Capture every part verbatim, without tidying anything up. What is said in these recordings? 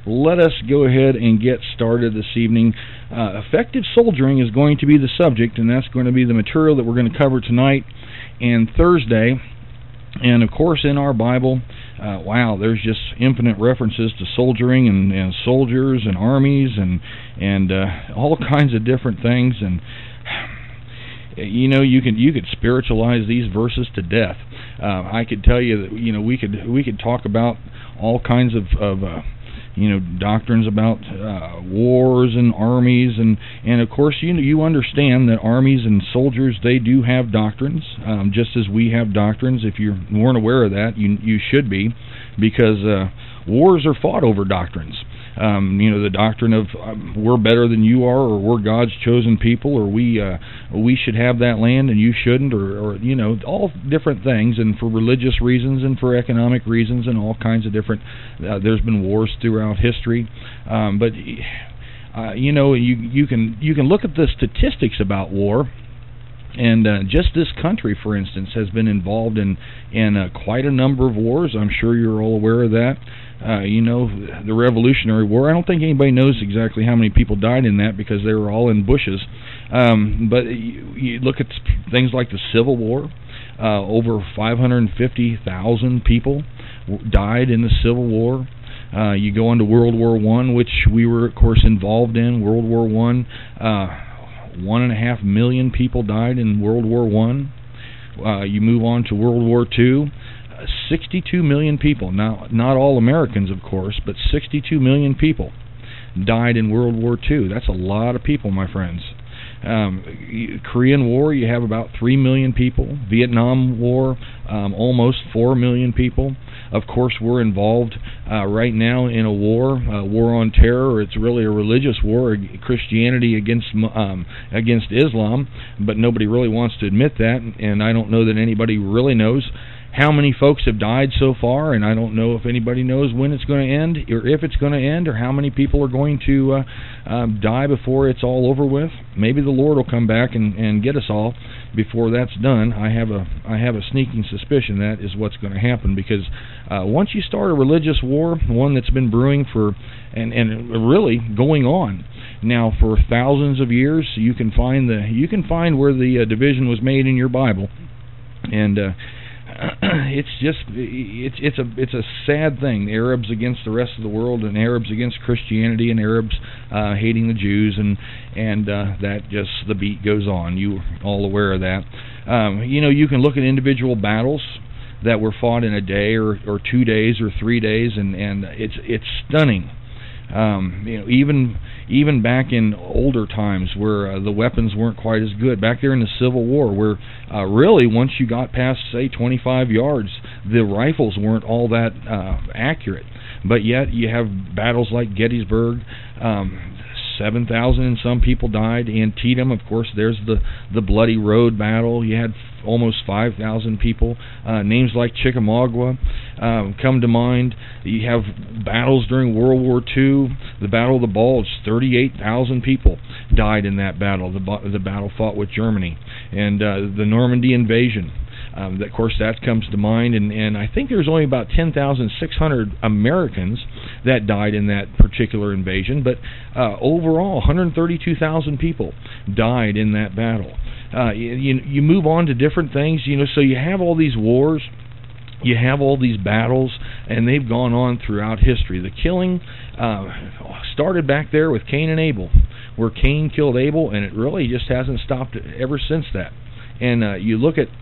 let us go ahead and get started this evening. Uh, effective soldiering is going to be the subject, and that's going to be the material that we're going to cover tonight and Thursday. And, of course, in our Bible, uh, wow, there's just infinite references to soldiering and, and soldiers and armies and, and uh, all kinds of different things. And, you know, you can you could spiritualize these verses to death. Uh, I could tell you that, you know, we could we could talk about all kinds of, of uh, you know, doctrines about uh, wars and armies, and, and of course you you understand that armies and soldiers, they do have doctrines, um, just as we have doctrines. If you weren't aware of that, you you should be, because uh, wars are fought over doctrines. Um, you know, the doctrine of um, we're better than you are, or we're God's chosen people, or we uh, we should have that land and you shouldn't, or, or you know, all different things, and for religious reasons and for economic reasons and all kinds of different. Uh, there's been wars throughout history, um, but uh, you know, you you can you can look at the statistics about war. And uh, just this country, for instance, has been involved in in uh, quite a number of wars. I'm sure you're all aware of that. Uh, you know, the Revolutionary War. I don't think anybody knows exactly how many people died in that, because they were all in bushes. Um, but you, you look at things like the Civil War. Uh, over five hundred fifty thousand people died in the Civil War. Uh, you go into World War One, which we were, of course, involved in. World War One. Uh, One and a half million people died in World War One. Uh, you move on to World War Two, uh, sixty-two million people. Now, not all Americans, of course, but sixty-two million people died in World War Two. That's a lot of people, my friends. Um, Korean War, you have about three million people. Vietnam War, um, almost four million people. Of course, we're involved uh, right now in a war, a war on terror. It's really a religious war, Christianity against um, against Islam, but nobody really wants to admit that, and I don't know that anybody really knows how many folks have died so far, and I don't know if anybody knows when it's going to end, or if it's going to end, or how many people are going to uh, um, die before it's all over with. Maybe the Lord will come back and, and get us all before that's done. I have a I have a sneaking suspicion that is what's going to happen, because uh, once you start a religious war, one that's been brewing for and and really going on now for thousands of years, you can find the you can find where the uh, division was made in your Bible, and. Uh, It's just it's it's a it's a sad thing. Arabs against the rest of the world, and Arabs against Christianity, and Arabs uh, hating the Jews, and and uh, that just the beat goes on. You're all aware of that. Um, you know, you can look at individual battles that were fought in a day or, or two days or three days, and, and it's it's stunning. Um, you know, even even back in older times where uh, the weapons weren't quite as good, back there in the Civil War, where uh, really once you got past, say, twenty-five yards, the rifles weren't all that uh, accurate. But yet you have battles like Gettysburg, um, seven thousand and some people died. Antietam, of course, there's the, the Bloody Road battle. You had almost five thousand people. Uh, names like Chickamauga um, come to mind. You have battles during World War Two. The Battle of the Bulge, thirty-eight thousand people died in that battle, the, the battle fought with Germany. And uh, the Normandy invasion. Um, of course, that comes to mind, and, and I think there's only about ten thousand six hundred Americans that died in that particular invasion, but uh, overall, one hundred thirty-two thousand people died in that battle. Uh, you, you move on to different things, you know, so you have all these wars, you have all these battles, and they've gone on throughout history. The killing uh, started back there with Cain and Abel, where Cain killed Abel, and it really just hasn't stopped ever since that. And uh, you look at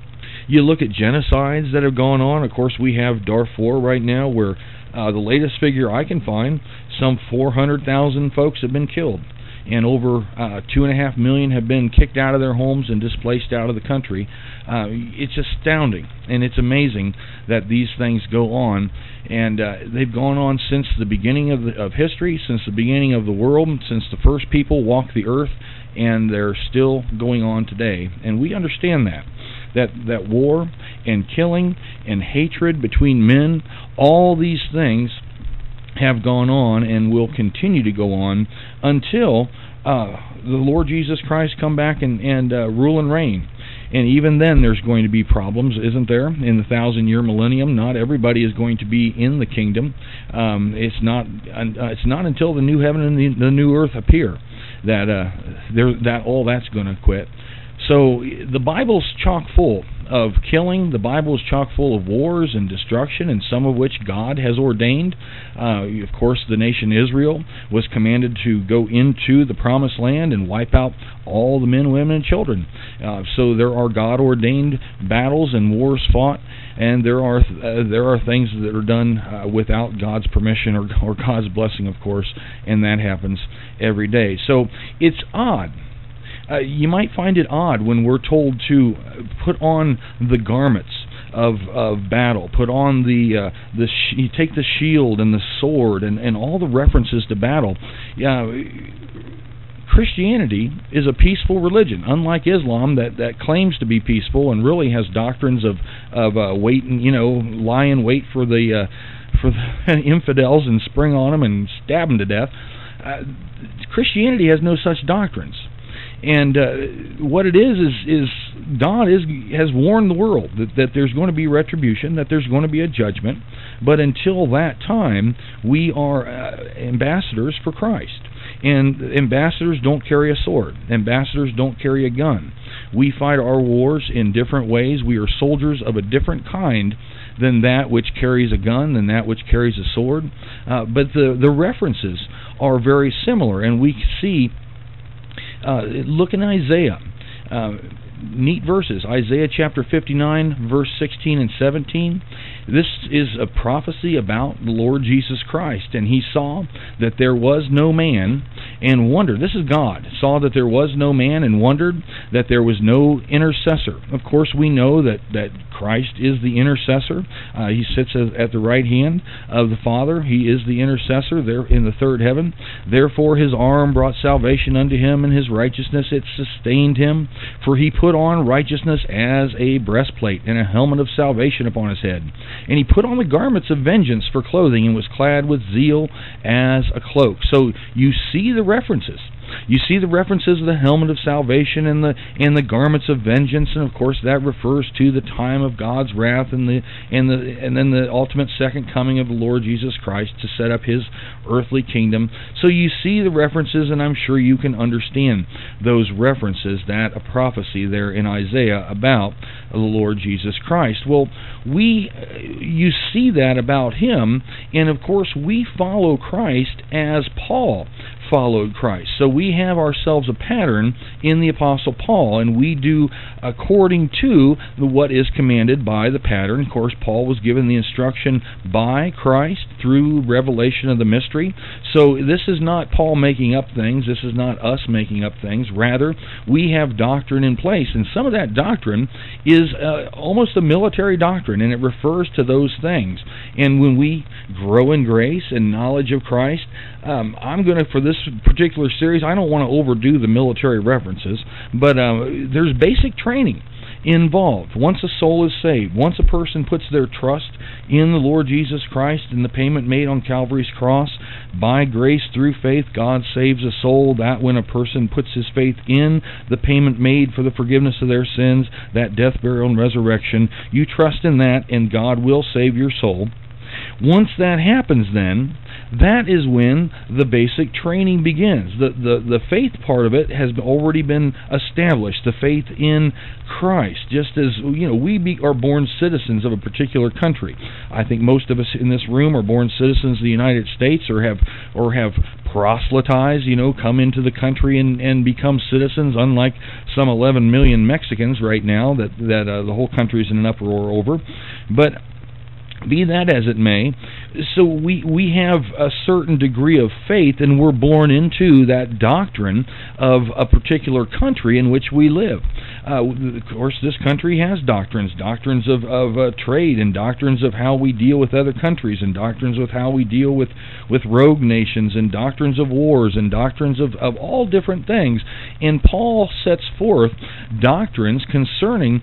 You look at genocides that have gone on. Of course, we have Darfur right now, where uh, the latest figure I can find, some four hundred thousand folks have been killed, and over uh, two and a half million have been kicked out of their homes and displaced out of the country. Uh, it's astounding, and it's amazing that these things go on, and uh, they've gone on since the beginning of, the, of history, since the beginning of the world, since the first people walked the earth, and they're still going on today. And we understand that. That that war and killing and hatred between men, all these things have gone on and will continue to go on until uh, the Lord Jesus Christ come back and, and uh, rule and reign. And even then there's going to be problems, isn't there? In the thousand-year millennium, not everybody is going to be in the kingdom. Um, it's not uh, it's not until the new heaven and the, the new earth appear that uh, there that all that's going to quit. So the Bible's chock full of killing. The Bible is chock full of wars and destruction, and some of which God has ordained. Uh, of course, the nation Israel was commanded to go into the promised land and wipe out all the men, women, and children. Uh, so there are God-ordained battles and wars fought, and there are uh, there are things that are done uh, without God's permission or, or God's blessing, of course, and that happens every day. So it's odd. Uh, you might find it odd when we're told to put on the garments of of battle, put on the uh, the sh- you take the shield and the sword and, and all the references to battle. Yeah, Christianity is a peaceful religion, unlike Islam that, that claims to be peaceful and really has doctrines of of uh, waiting, you know, lie in wait for the uh, for the infidels and spring on them and stab them to death. Uh, Christianity has no such doctrines. And uh, what it is is is God is has warned the world that, that there's going to be retribution, that there's going to be a judgment. But until that time, we are uh, ambassadors for Christ. And ambassadors don't carry a sword. Ambassadors don't carry a gun. We fight our wars in different ways. We are soldiers of a different kind than that which carries a gun, than that which carries a sword. Uh, but the, the references are very similar, and we see... Uh, look in Isaiah. Uh, neat verses. Isaiah chapter fifty-nine, verse sixteen and seventeen. This is a prophecy about the Lord Jesus Christ. And he saw that there was no man and wondered. This is God. Saw that there was no man and wondered that there was no intercessor. Of course, we know that, that Christ is the intercessor. Uh, he sits at the right hand of the Father. He is the intercessor there in the third heaven. Therefore his arm brought salvation unto him, and his righteousness it sustained him. For he put on righteousness as a breastplate, and a helmet of salvation upon his head. And he put on the garments of vengeance for clothing, and was clad with zeal as a cloak. So you see the references. You see the references of the helmet of salvation and the and the garments of vengeance, and of course that refers to the time of God's wrath and the and the and then the ultimate second coming of the Lord Jesus Christ to set up his earthly kingdom. So you see the references, and I'm sure you can understand those references, that a prophecy there in Isaiah about the Lord Jesus Christ. Well, we you see that about him, and of course we follow Christ as Paul followed Christ. So we have ourselves a pattern in the Apostle Paul, and we do according to the, what is commanded by the pattern. Of course, Paul was given the instruction by Christ through revelation of the mystery. So this is not Paul making up things. This is not us making up things. Rather, we have doctrine in place, and some of that doctrine is uh, almost a military doctrine, and it refers to those things. And when we grow in grace and knowledge of Christ, um, I'm going to, for this particular series, I don't want to overdo the military references, but uh, there's basic training involved. Once a soul is saved, once a person puts their trust in the Lord Jesus Christ and the payment made on Calvary's cross, by grace through faith, God saves a soul. That when a person puts his faith in the payment made for the forgiveness of their sins, that death, burial, and resurrection, you trust in that, and God will save your soul. Once that happens, then, that is when the basic training begins. The, the the faith part of it has already been established, the faith in Christ. Just as, you know, we be, are born citizens of a particular country. I think most of us in this room are born citizens of the United States, or have or have proselytized, you know, come into the country and, and become citizens, unlike some eleven million Mexicans right now that, that uh, the whole country is in an uproar over. But be that as it may, so we we have a certain degree of faith, and we're born into that doctrine of a particular country in which we live. Uh, of course, this country has doctrines, doctrines of, of uh, trade, and doctrines of how we deal with other countries, and doctrines of how we deal with, with rogue nations, and doctrines of wars, and doctrines of, of all different things. And Paul sets forth doctrines concerning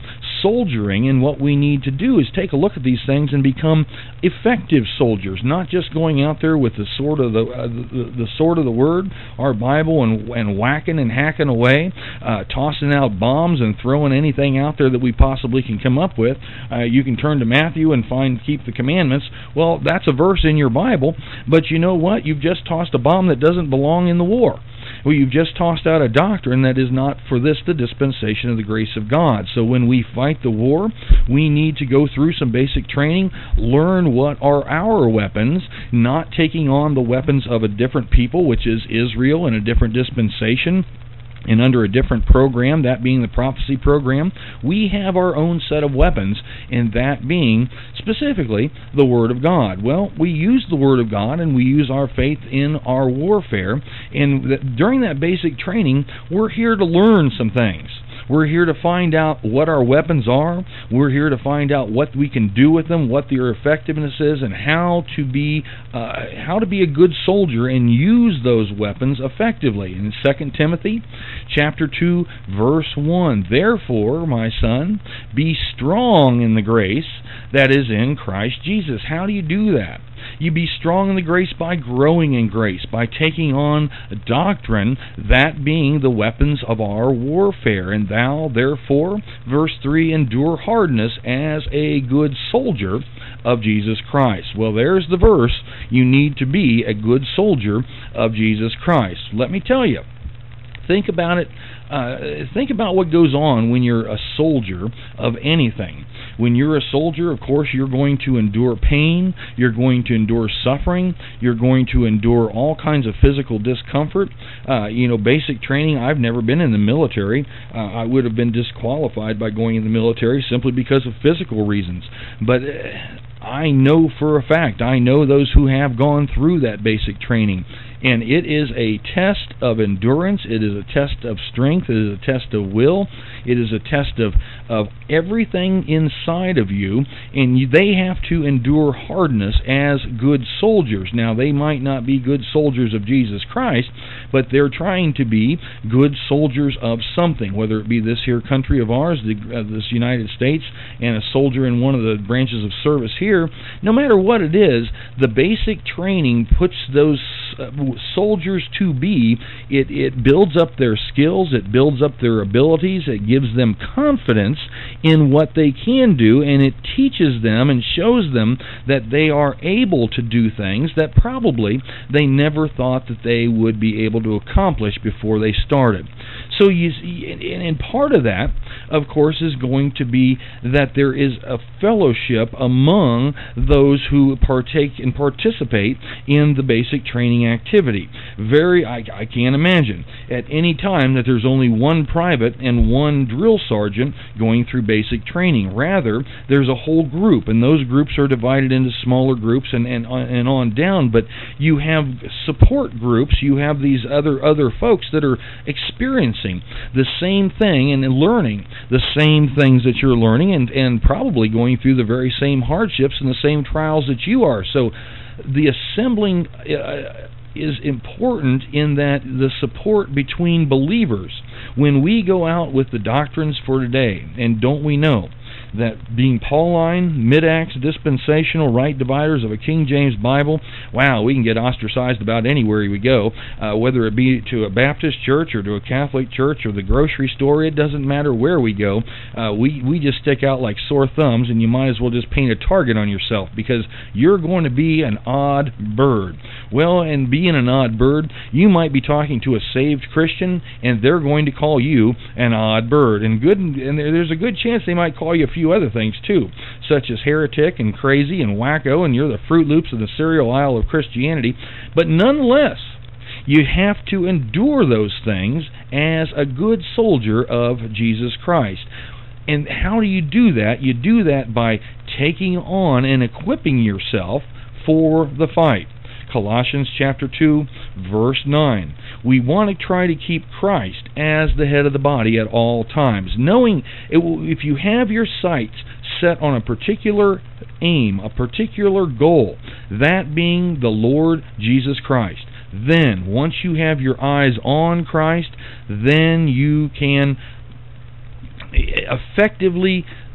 soldiering, and what we need to do is take a look at these things and become effective soldiers, not just going out there with the sword of the uh, the, the sword of the Word, our Bible, and and whacking and hacking away, uh, tossing out bombs and throwing anything out there that we possibly can come up with. Uh, you can turn to Matthew and find keep the commandments. Well, that's a verse in your Bible, but you know what? You've just tossed a bomb that doesn't belong in the war. Well, you've just tossed out a doctrine that is not for this the dispensation of the grace of God. So when we fight the war, we need to go through some basic training, learn what are our weapons, not taking on the weapons of a different people, which is Israel in a different dispensation, and under a different program, that being the prophecy program. We have our own set of weapons, and that being specifically the Word of God. Well, we use the Word of God, and we use our faith in our warfare, and that during that basic training, we're here to learn some things. We're here to find out what our weapons are. We're here to find out what we can do with them, what their effectiveness is, and how to be uh, how to be a good soldier and use those weapons effectively. In Second Timothy chapter two, verse one, "Therefore, my son, be strong in the grace that is in Christ Jesus." How do you do that? You be strong in the grace by growing in grace, by taking on doctrine, that being the weapons of our warfare. And thou, therefore, verse three, endure hardness as a good soldier of Jesus Christ. Well, there's the verse. You need to be a good soldier of Jesus Christ. Let me tell you. Think about it. Uh, think about what goes on when you're a soldier of anything. When you're a soldier, of course, you're going to endure pain, you're going to endure suffering, you're going to endure all kinds of physical discomfort. Uh, you know, basic training, I've never been in the military. Uh, I would have been disqualified by going in the military simply because of physical reasons. But uh, I know for a fact, I know those who have gone through that basic training. And it is a test of endurance, it is a test of strength, it is a test of will, it is a test of, of everything inside of you, and you, they have to endure hardness as good soldiers. Now, they might not be good soldiers of Jesus Christ, but they're trying to be good soldiers of something, whether it be this here country of ours, the, uh, this United States, and a soldier in one of the branches of service here. No matter what it is, the basic training puts those uh, soldiers to be, it, it builds up their skills, it builds up their abilities, it gives them confidence in what they can do, and it teaches them and shows them that they are able to do things that probably they never thought that they would be able to accomplish before they started. So you see, and part of that, of course, is going to be that there is a fellowship among those who partake and participate in the basic training activity. Very, I, I can't imagine at any time that there's only one private and one drill sergeant going through basic training. Rather, there's a whole group, and those groups are divided into smaller groups and and, and on down. But you have support groups, you have these other other folks that are experiencing the same thing and learning the same things that you're learning, and, and probably going through the very same hardships and the same trials that you are. So the assembling uh, is important in that the support between believers. When we go out with the doctrines for today, and don't we know that being Pauline, mid-acts, dispensational, right dividers of a King James Bible, wow, we can get ostracized about anywhere we go, uh, whether it be to a Baptist church or to a Catholic church or the grocery store. It doesn't matter where we go. Uh, we, we just stick out like sore thumbs, and you might as well just paint a target on yourself because you're going to be an odd bird. Well, and being an odd bird, you might be talking to a saved Christian, and they're going to call you an odd bird. And good, and there's a good chance they might call you a few other things too, such as heretic and crazy and wacko, and you're the Fruit Loops of the cereal aisle of Christianity. But nonetheless, you have to endure those things as a good soldier of Jesus Christ. And how do you do that? You do that by taking on and equipping yourself for the fight. Colossians chapter two, verse nine. We want to try to keep Christ as the head of the body at all times, knowing it will, if you have your sights set on a particular aim, a particular goal, that being the Lord Jesus Christ, then once you have your eyes on Christ, then you can effectively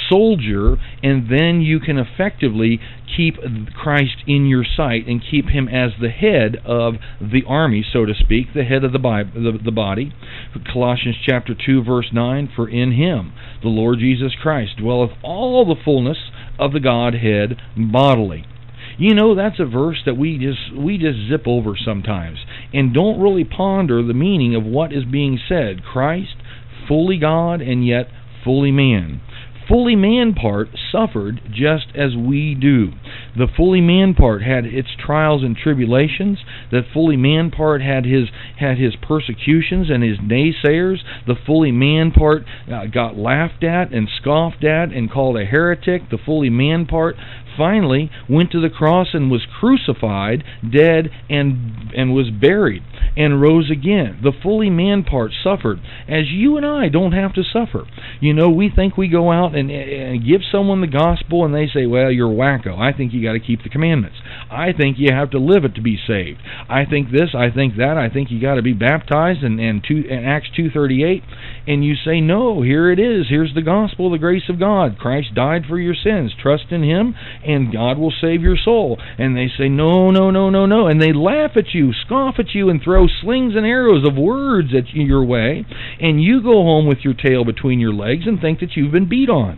soldier, and then you can effectively keep Christ in your sight and keep him as the head of the army, so to speak, the head of the, Bible, the, the body. Colossians chapter two, verse nine, for in him, the Lord Jesus Christ, dwelleth all the fullness of the Godhead bodily. You know, that's a verse that we just we just zip over sometimes and don't really ponder the meaning of what is being said. Christ, fully God and yet fully man. Fully man part suffered just as we do. The fully man part had its trials and tribulations. The fully man part had his had his persecutions and his naysayers. The fully man part uh, got laughed at and scoffed at and called a heretic. The fully man part finally went to the cross and was crucified, dead, and and was buried, and rose again. The fully man part suffered, as you and I don't have to suffer. You know, we think we go out and, and give someone the gospel, and they say, well, you're wacko. I think you got to keep the commandments. I think you have to live it to be saved. I think this, I think that. I think you got to be baptized, and, and, two, and Acts two thirty-eight, and you say, no, here it is. Here's the gospel, the grace of God. Christ died for your sins. Trust in him, and God will save your soul. And they say, no, no, no, no, no. And they laugh at you, scoff at you, and throw slings and arrows of words at your way. And you go home with your tail between your legs and think that you've been beat on.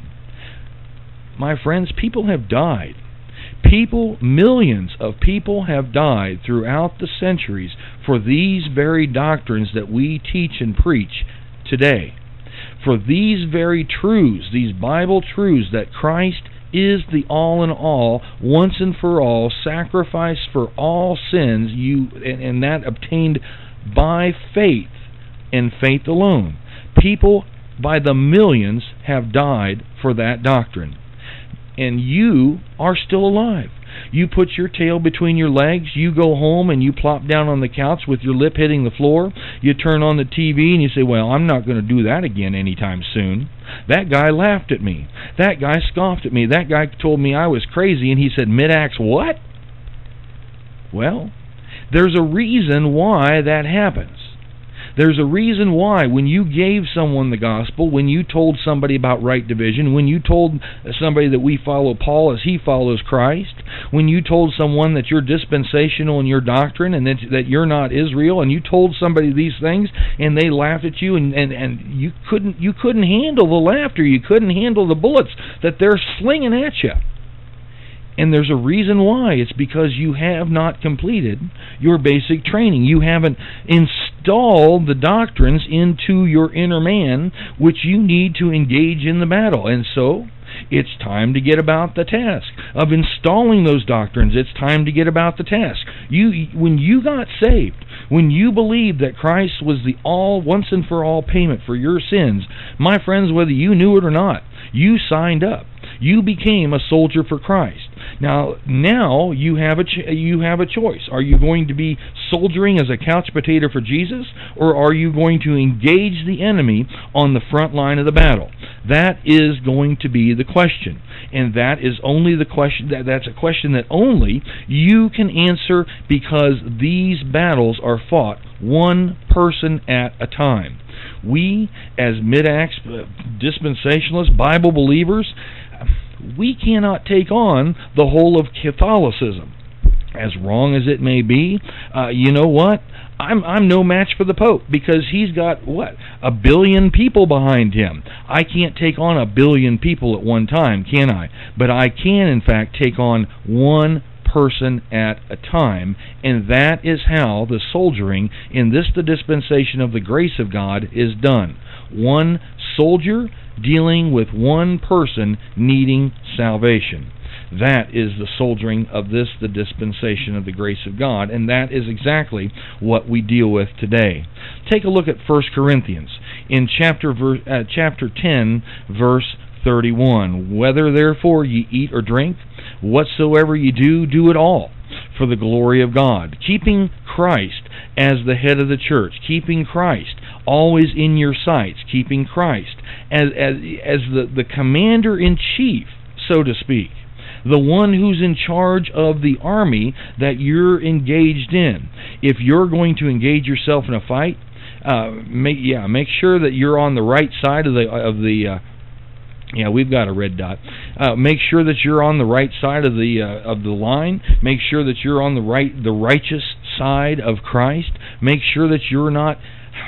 My friends, people have died. People, millions of people have died throughout the centuries for these very doctrines that we teach and preach today. For these very truths, these Bible truths that Christ is the all in all, once and for all, sacrifice for all sins, you and, and that obtained by faith and faith alone. People by the millions have died for that doctrine. And you are still alive. You put your tail between your legs, you go home and you plop down on the couch with your lip hitting the floor, you turn on the T V and you say, well, I'm not going to do that again anytime soon. That guy laughed at me. That guy scoffed at me. That guy told me I was crazy, and he said, mid-acts what? Well, there's a reason why that happens. There's a reason why when you gave someone the gospel, when you told somebody about right division, when you told somebody that we follow Paul as he follows Christ, when you told someone that you're dispensational in your doctrine and that, that you're not Israel, and you told somebody these things and they laughed at you, and, and, and you couldn't you couldn't handle the laughter, you couldn't handle the bullets that they're slinging at you. And there's a reason why. It's because you have not completed your basic training. You haven't installed the doctrines into your inner man, which you need to engage in the battle. And so, it's time to get about the task of installing those doctrines. It's time to get about the task. You, when you got saved, when you believed that Christ was the all, once and for all payment for your sins, my friends, whether you knew it or not, you signed up. You became a soldier for Christ. Now, now you have a ch- you have a choice. Are you going to be soldiering as a couch potato for Jesus, or are you going to engage the enemy on the front line of the battle? That is going to be the question, and that is only the question. That that's a question that only you can answer, because these battles are fought one person at a time. We, as mid-acts, uh, dispensationalists, Bible believers, we cannot take on the whole of Catholicism. As wrong as it may be, uh, you know what? I'm I'm no match for the Pope, because he's got, what, a billion people behind him. I can't take on a billion people at one time, can I? But I can, in fact, take on one person at a time, and that is how the soldiering in this, the dispensation of the grace of God, is done. One soldier dealing with one person needing salvation. That is the soldiering of this, the dispensation of the grace of God, and that is exactly what we deal with today. Take a look at First Corinthians in chapter ver- uh, chapter ten, verse thirty-one. Whether therefore ye eat or drink, whatsoever ye do, do it all for the glory of God, keeping Christ as the head of the church, keeping Christ always in your sights, keeping Christ as as as the, the commander-in-chief, so to speak, the one who's in charge of the army that you're engaged in. If you're going to engage yourself in a fight, uh, make yeah, make sure that you're on the right side of the of the uh, Yeah, we've got a red dot. Uh, make sure that you're on the right side of the uh, of the line. Make sure that you're on the right, the righteous side of Christ. Make sure that you're not.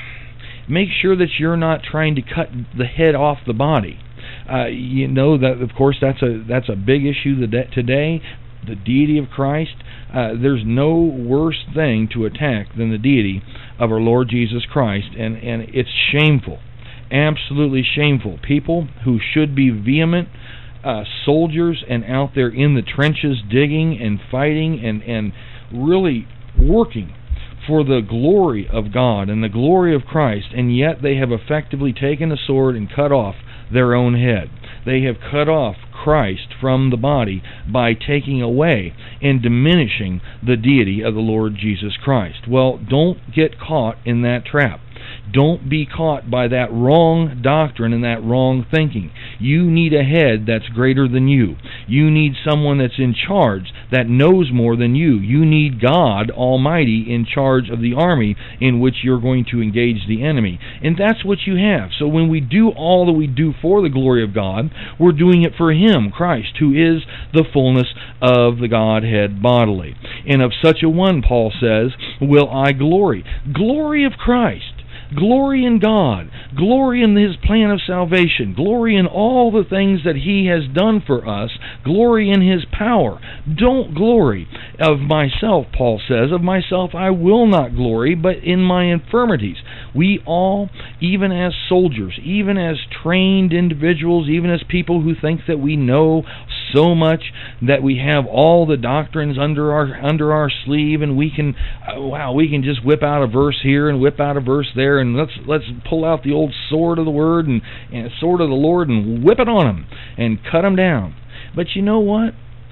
Make sure that you're not trying to cut the head off the body. Uh, you know that, of course, that's a that's a big issue today. The deity of Christ. Uh, there's no worse thing to attack than the deity of our Lord Jesus Christ, and and it's shameful. Absolutely shameful. People who should be vehement uh, soldiers and out there in the trenches digging and fighting and, and really working for the glory of God and the glory of Christ, and yet they have effectively taken a sword and cut off their own head. They have cut off Christ from the body by taking away and diminishing the deity of the Lord Jesus Christ. Well, don't get caught in that trap. Don't be caught by that wrong doctrine and that wrong thinking. You need a head that's greater than you. You need someone that's in charge that knows more than you. You need God Almighty in charge of the army in which you're going to engage the enemy. And that's what you have. So when we do all that we do for the glory of God, we're doing it for Him, Christ, who is the fullness of the Godhead bodily. And of such a one, Paul says, will I glory. Glory of Christ. Glory in God, glory in His plan of salvation, glory in all the things that He has done for us, glory in His power. Don't glory of myself, Paul says. Of myself I will not glory, but in my infirmities. We all, even as soldiers, even as trained individuals, even as people who think that we know so much, that we have all the doctrines under our under our sleeve, and we can, uh, wow, we can just whip out a verse here and whip out a verse there, and let's let's pull out the old sword of the Word and, and sword of the Lord and whip it on them and cut them down. But you know what?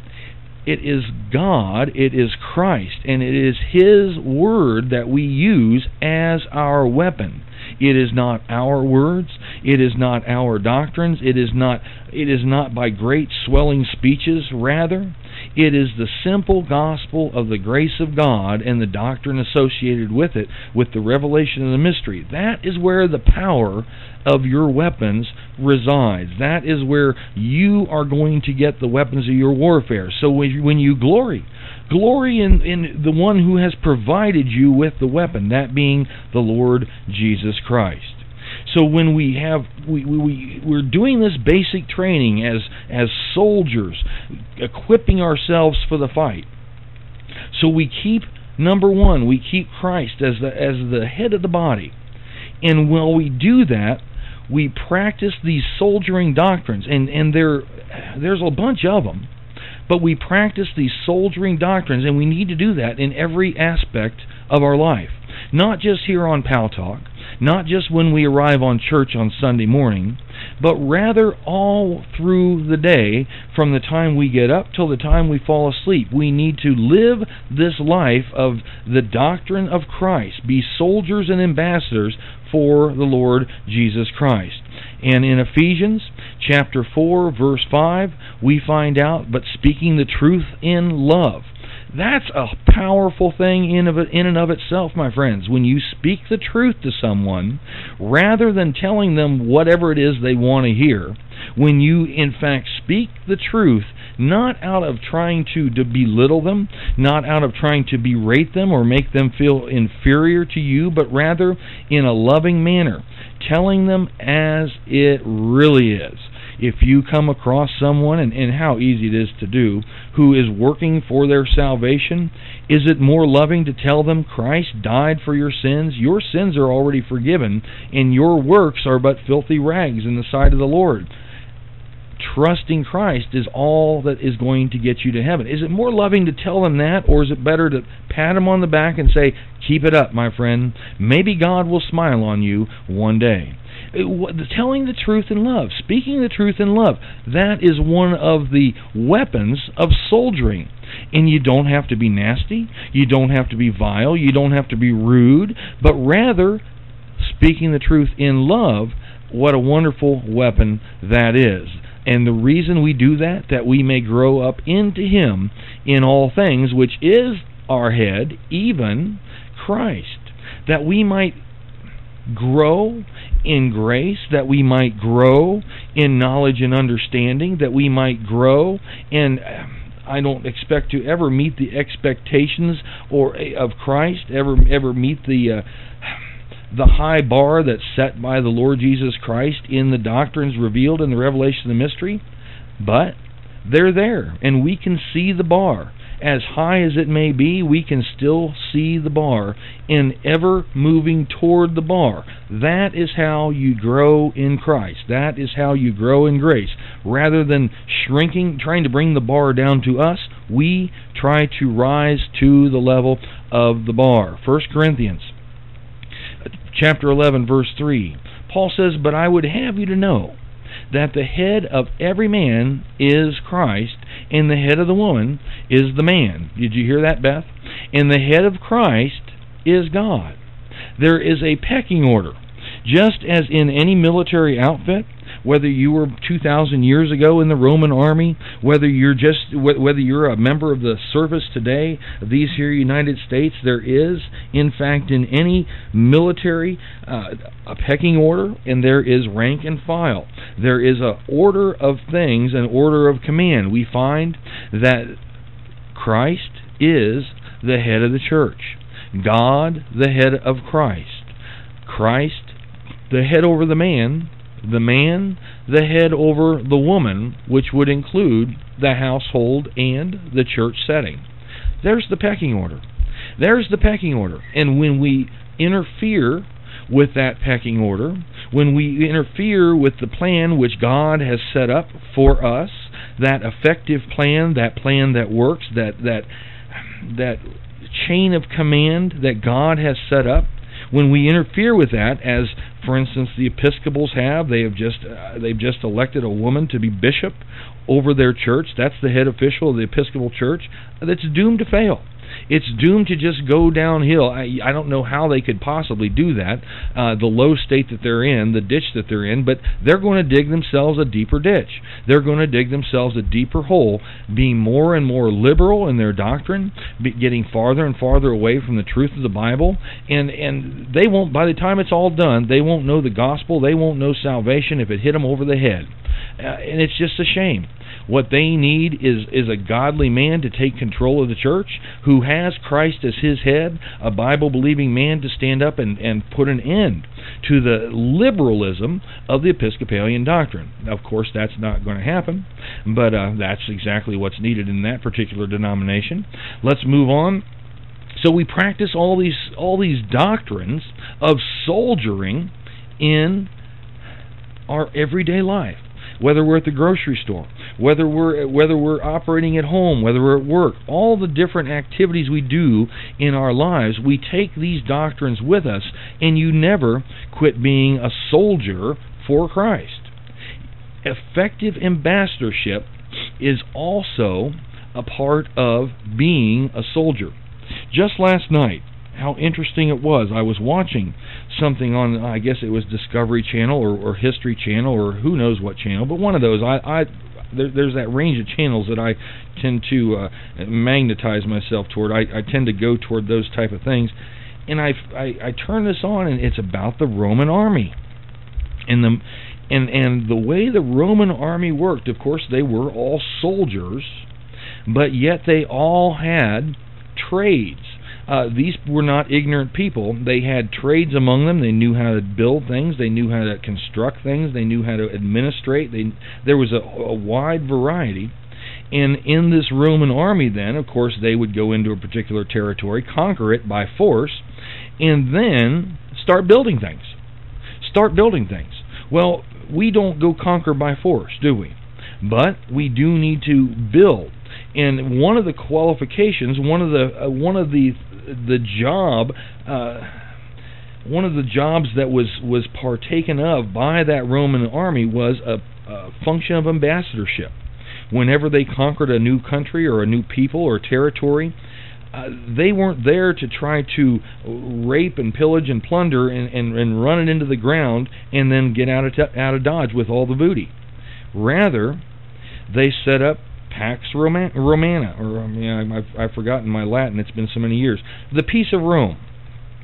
It is God, it is Christ, and it is His Word that we use as our weapon. It is not our words, it is not our doctrines, it is not it is not by great swelling speeches. Rather, it is the simple gospel of the grace of God and the doctrine associated with it, with the revelation of the mystery. That is where the power of your weapons resides. That is where you are going to get the weapons of your warfare. So when you glory, glory in, in the one who has provided you with the weapon, that being the Lord Jesus Christ. So when we have we, we we're doing this basic training as as soldiers, equipping ourselves for the fight. So we keep number one, we keep Christ as the as the head of the body. And while we do that, we practice these soldiering doctrines, and and there there's a bunch of them. But we practice these soldiering doctrines, and we need to do that in every aspect of our life. Not just here on Pal Talk, not just when we arrive on church on Sunday morning, but rather all through the day, from the time we get up till the time we fall asleep. We need to live this life of the doctrine of Christ, be soldiers and ambassadors for the Lord Jesus Christ. And in Ephesians chapter four, verse five, we find out, but speaking the truth in love. That's a powerful thing in of it, in and of itself, my friends. When you speak the truth to someone, rather than telling them whatever it is they want to hear, when you in fact speak the truth, not out of trying to, to belittle them, not out of trying to berate them or make them feel inferior to you, but rather in a loving manner, telling them as it really is. If you come across someone, and, and how easy it is to do, who is working for their salvation, is it more loving to tell them Christ died for your sins? Your sins are already forgiven, and your works are but filthy rags in the sight of the Lord. Trusting Christ is all that is going to get you to heaven. Is it more loving to tell them that, or is it better to pat them on the back and say, keep it up, my friend. Maybe God will smile on you one day. Telling the truth in love, speaking the truth in love, that is one of the weapons of soldiering. And you don't have to be nasty, you don't have to be vile, you don't have to be rude, but rather speaking the truth in love. What a wonderful weapon that is. And the reason we do that, that we may grow up into Him in all things, which is our head, even Christ. That we might grow in grace, that we might grow in knowledge and understanding, that we might grow in... I don't expect to ever meet the expectations or of Christ, ever ever meet the uh, the high bar that's set by the Lord Jesus Christ in the doctrines revealed in the revelation of the mystery, but they're there, and we can see the bar. As high as it may be, we can still see the bar, and ever moving toward the bar. That is how you grow in Christ. That is how you grow in grace. Rather than shrinking, trying to bring the bar down to us, we try to rise to the level of the bar. First Corinthians chapter eleven, verse three. Paul says, "But I would have you to know that the head of every man is Christ, and the head of the woman is the man." Did you hear that, Beth? And the head of Christ is God. There is a pecking order. Just as in any military outfit, whether you were two thousand years ago in the Roman army, whether you're just whether you're a member of the service today of these here United States, there is, in fact, in any military uh, a pecking order, and there is rank and file. There is an order of things, an order of command. We find that Christ is the head of the church. God, the head of Christ. Christ, the head over the man. The man, the head over the woman, which would include the household and the church setting. There's the pecking order. There's the pecking order. And when we interfere with that pecking order, when we interfere with the plan which God has set up for us, that effective plan, that plan that works, that that that chain of command that God has set up, when we interfere with that, as for instance the Episcopals have, they have just uh, they've just elected a woman to be bishop over their church. That's the head official of the Episcopal Church. That's doomed to fail. It's doomed to just go downhill. I, I don't know how they could possibly do that, uh, the low state that they're in, the ditch that they're in, but they're going to dig themselves a deeper ditch. They're going to dig themselves a deeper hole, being more and more liberal in their doctrine, be getting farther and farther away from the truth of the Bible, and, and they won't, by the time it's all done, they won't know the gospel, they won't know salvation if it hit them over the head. Uh, and it's just a shame. What they need is, is a godly man to take control of the church, who has Christ as his head, a Bible-believing man to stand up and, and put an end to the liberalism of the Episcopalian doctrine. Of course, that's not going to happen, but uh, that's exactly what's needed in that particular denomination. Let's move on. So we practice all these all these doctrines of soldiering in our everyday life. Whether we're at the grocery store, whether we're whether we're operating at home, whether we're at work, all the different activities we do in our lives, we take these doctrines with us, and you never quit being a soldier for Christ. Effective ambassadorship is also a part of being a soldier. Just last night, how interesting it was. I was watching something on, I guess it was Discovery Channel or, or History Channel or who knows what channel, but one of those. I, I there, there's that range of channels that I tend to uh, magnetize myself toward. I, I tend to go toward those type of things, and I, I I turn this on, and it's about the Roman army, and the and and the way the Roman army worked. Of course, they were all soldiers, but yet they all had trades. Uh, these were not ignorant people. They had trades among them. They knew how to build things. They knew how to construct things. They knew how to administrate. They, there was a, a wide variety. And in this Roman army then, of course, they would go into a particular territory, conquer it by force, and then start building things. Start building things. Well, we don't go conquer by force, do we? But we do need to build. And one of the qualifications, one of the uh, one of the the job, uh, one of the jobs that was was partaken of by that Roman army was a, a function of ambassadorship. Whenever they conquered a new country or a new people or territory, uh, they weren't there to try to rape and pillage and plunder and, and, and run it into the ground and then get out of t- out of Dodge with all the booty. Rather, they set up Pax Romana, or um, yeah, I've, I've forgotten my Latin, it's been so many years. The Peace of Rome.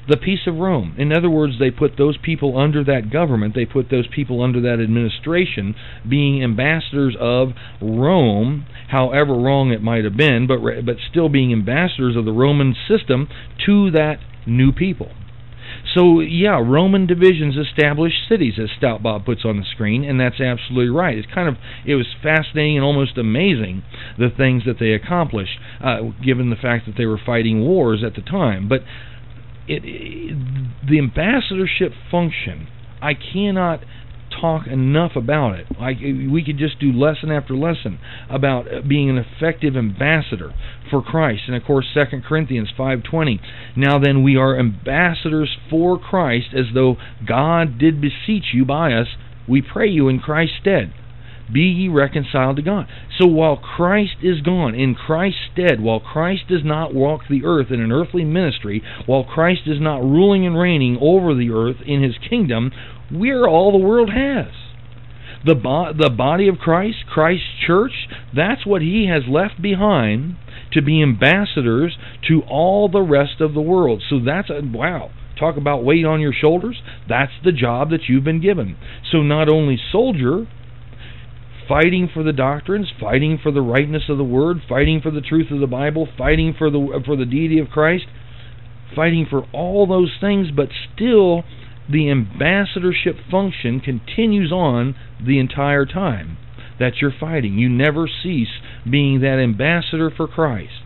the peace of Rome. In other words, they put those people under that government, they put those people under that administration, being ambassadors of Rome, however wrong it might have been, but but still being ambassadors of the Roman system to that new people. So, yeah, Roman divisions established cities, as Stout Bob puts on the screen, and that's absolutely right. It's kind of, it was fascinating and almost amazing, the things that they accomplished, uh, given the fact that they were fighting wars at the time. But it, it, the ambassadorship function, I cannot talk enough about it. Like, we could just do lesson after lesson about being an effective ambassador for Christ. And of course, Second Corinthians five twenty, now then we are ambassadors for Christ, as though God did beseech you by us, we pray you in Christ's stead, be ye reconciled to God. So while Christ is gone, in Christ's stead, while Christ does not walk the earth in an earthly ministry, while Christ is not ruling and reigning over the earth in His kingdom, we're all the world has. The, bo- the body of Christ, Christ's church, that's what He has left behind to be ambassadors to all the rest of the world. So that's a, wow, talk about weight on your shoulders. That's the job that you've been given. So not only soldier, fighting for the doctrines, fighting for the rightness of the Word, fighting for the truth of the Bible, fighting for the for the deity of Christ, fighting for all those things, but still the ambassadorship function continues on the entire time that you're fighting. You never cease being that ambassador for Christ.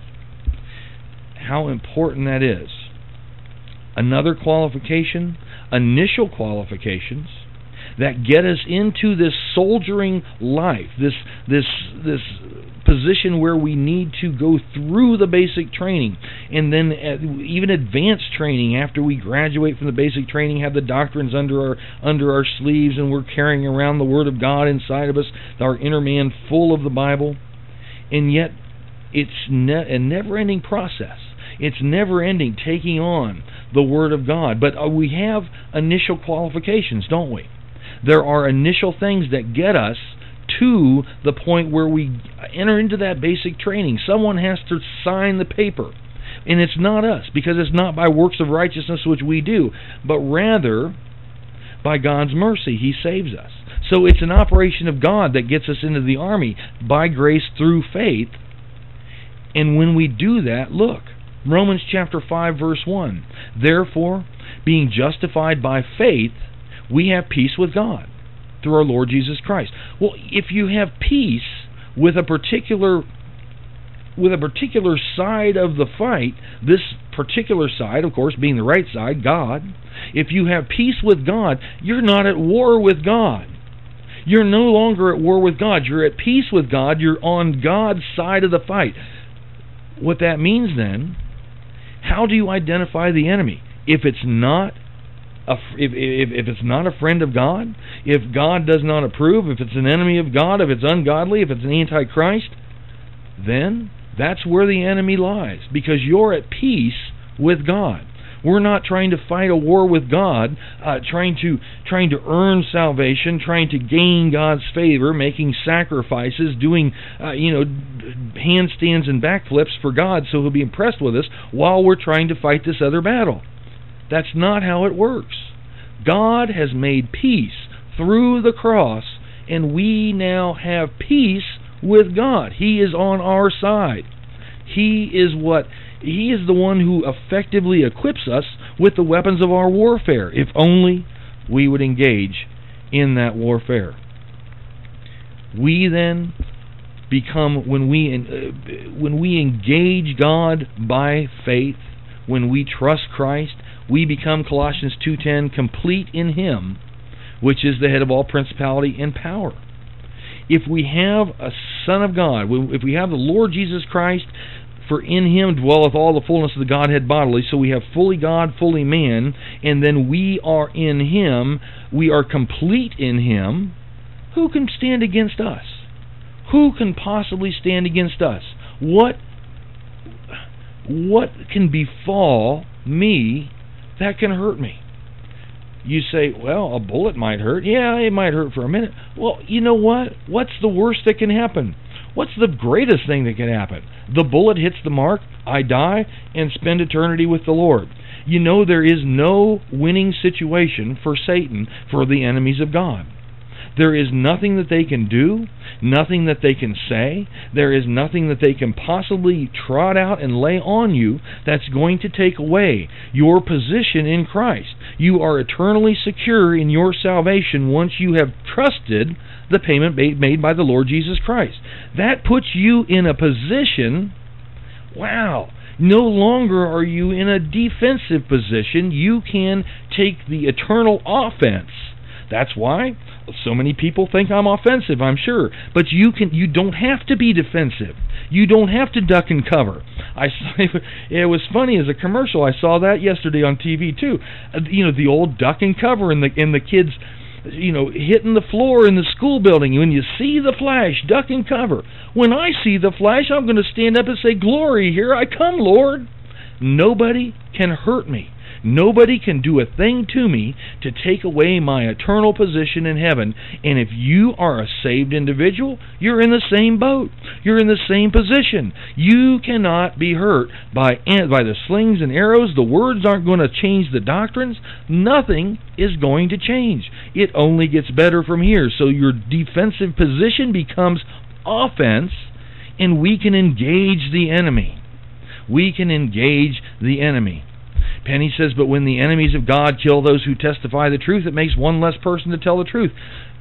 How important that is. Another qualification, initial qualifications, that get us into this soldiering life, this this this position where we need to go through the basic training, and then even advanced training after we graduate from the basic training, have the doctrines under our under our sleeves, and we're carrying around the Word of God inside of us, our inner man full of the Bible. And yet it's ne- a never-ending process. It's never-ending taking on the Word of God. But uh, we have initial qualifications, don't we? There are initial things that get us to the point where we enter into that basic training. Someone has to sign the paper. And it's not us, because it's not by works of righteousness which we do, but rather by God's mercy He saves us. So it's an operation of God that gets us into the army by grace through faith. And when we do that, look, Romans chapter five verse one, therefore, being justified by faith, we have peace with God through our Lord Jesus Christ. Well, if you have peace with a particular with a particular side of the fight, this particular side, of course, being the right side, God, if you have peace with God, you're not at war with God. You're no longer at war with God. You're at peace with God. You're on God's side of the fight. What that means then, how do you identify the enemy? If it's not a, if, if if it's not a friend of God, if God does not approve, if it's an enemy of God, if it's ungodly, if it's an antichrist, then that's where the enemy lies, because you're at peace with God. We're not trying to fight a war with God, uh, trying to trying to earn salvation, trying to gain God's favor, making sacrifices, doing uh, you know handstands and backflips for God so He'll be impressed with us while we're trying to fight this other battle. That's not how it works. God has made peace through the cross, and we now have peace with God. He is on our side. He is what He is the one who effectively equips us with the weapons of our warfare, if only we would engage in that warfare. We then become, when we uh, when we engage God by faith, when we trust Christ, we become, Colossians two ten, complete in Him, which is the head of all principality and power. If we have a Son of God, if we have the Lord Jesus Christ, for in Him dwelleth all the fullness of the Godhead bodily, so we have fully God, fully man, and then we are in Him, we are complete in Him, who can stand against us? Who can possibly stand against us? What, what can befall me that can hurt me? You say, well, a bullet might hurt. Yeah, it might hurt for a minute. Well, you know what? What's the worst that can happen? What's the greatest thing that can happen? The bullet hits the mark, I die, and spend eternity with the Lord. You know there is no winning situation for Satan, for the enemies of God. There is nothing that they can do, nothing that they can say, there is nothing that they can possibly trot out and lay on you that's going to take away your position in Christ. You are eternally secure in your salvation once you have trusted the payment made by the Lord Jesus Christ. That puts you in a position, wow, no longer are you in a defensive position. You can take the eternal offense. That's why so many people think I'm offensive, I'm sure. But you can you don't have to be defensive. You don't have to duck and cover. I it was funny as a commercial. I saw that yesterday on T V too. Uh, you know, the old duck and cover and the and the kids, you know, hitting the floor in the school building. When you see the flash, duck and cover. When I see the flash, I'm going to stand up and say, "Glory, here I come, Lord." Nobody can hurt me. Nobody can do a thing to me to take away my eternal position in heaven. And if you are a saved individual, you're in the same boat. You're in the same position. You cannot be hurt by by the slings and arrows. The words aren't going to change the doctrines. Nothing is going to change. It only gets better from here. So your defensive position becomes offense, and we can engage the enemy. We can engage the enemy. Penny says, but when the enemies of God kill those who testify the truth, it makes one less person to tell the truth.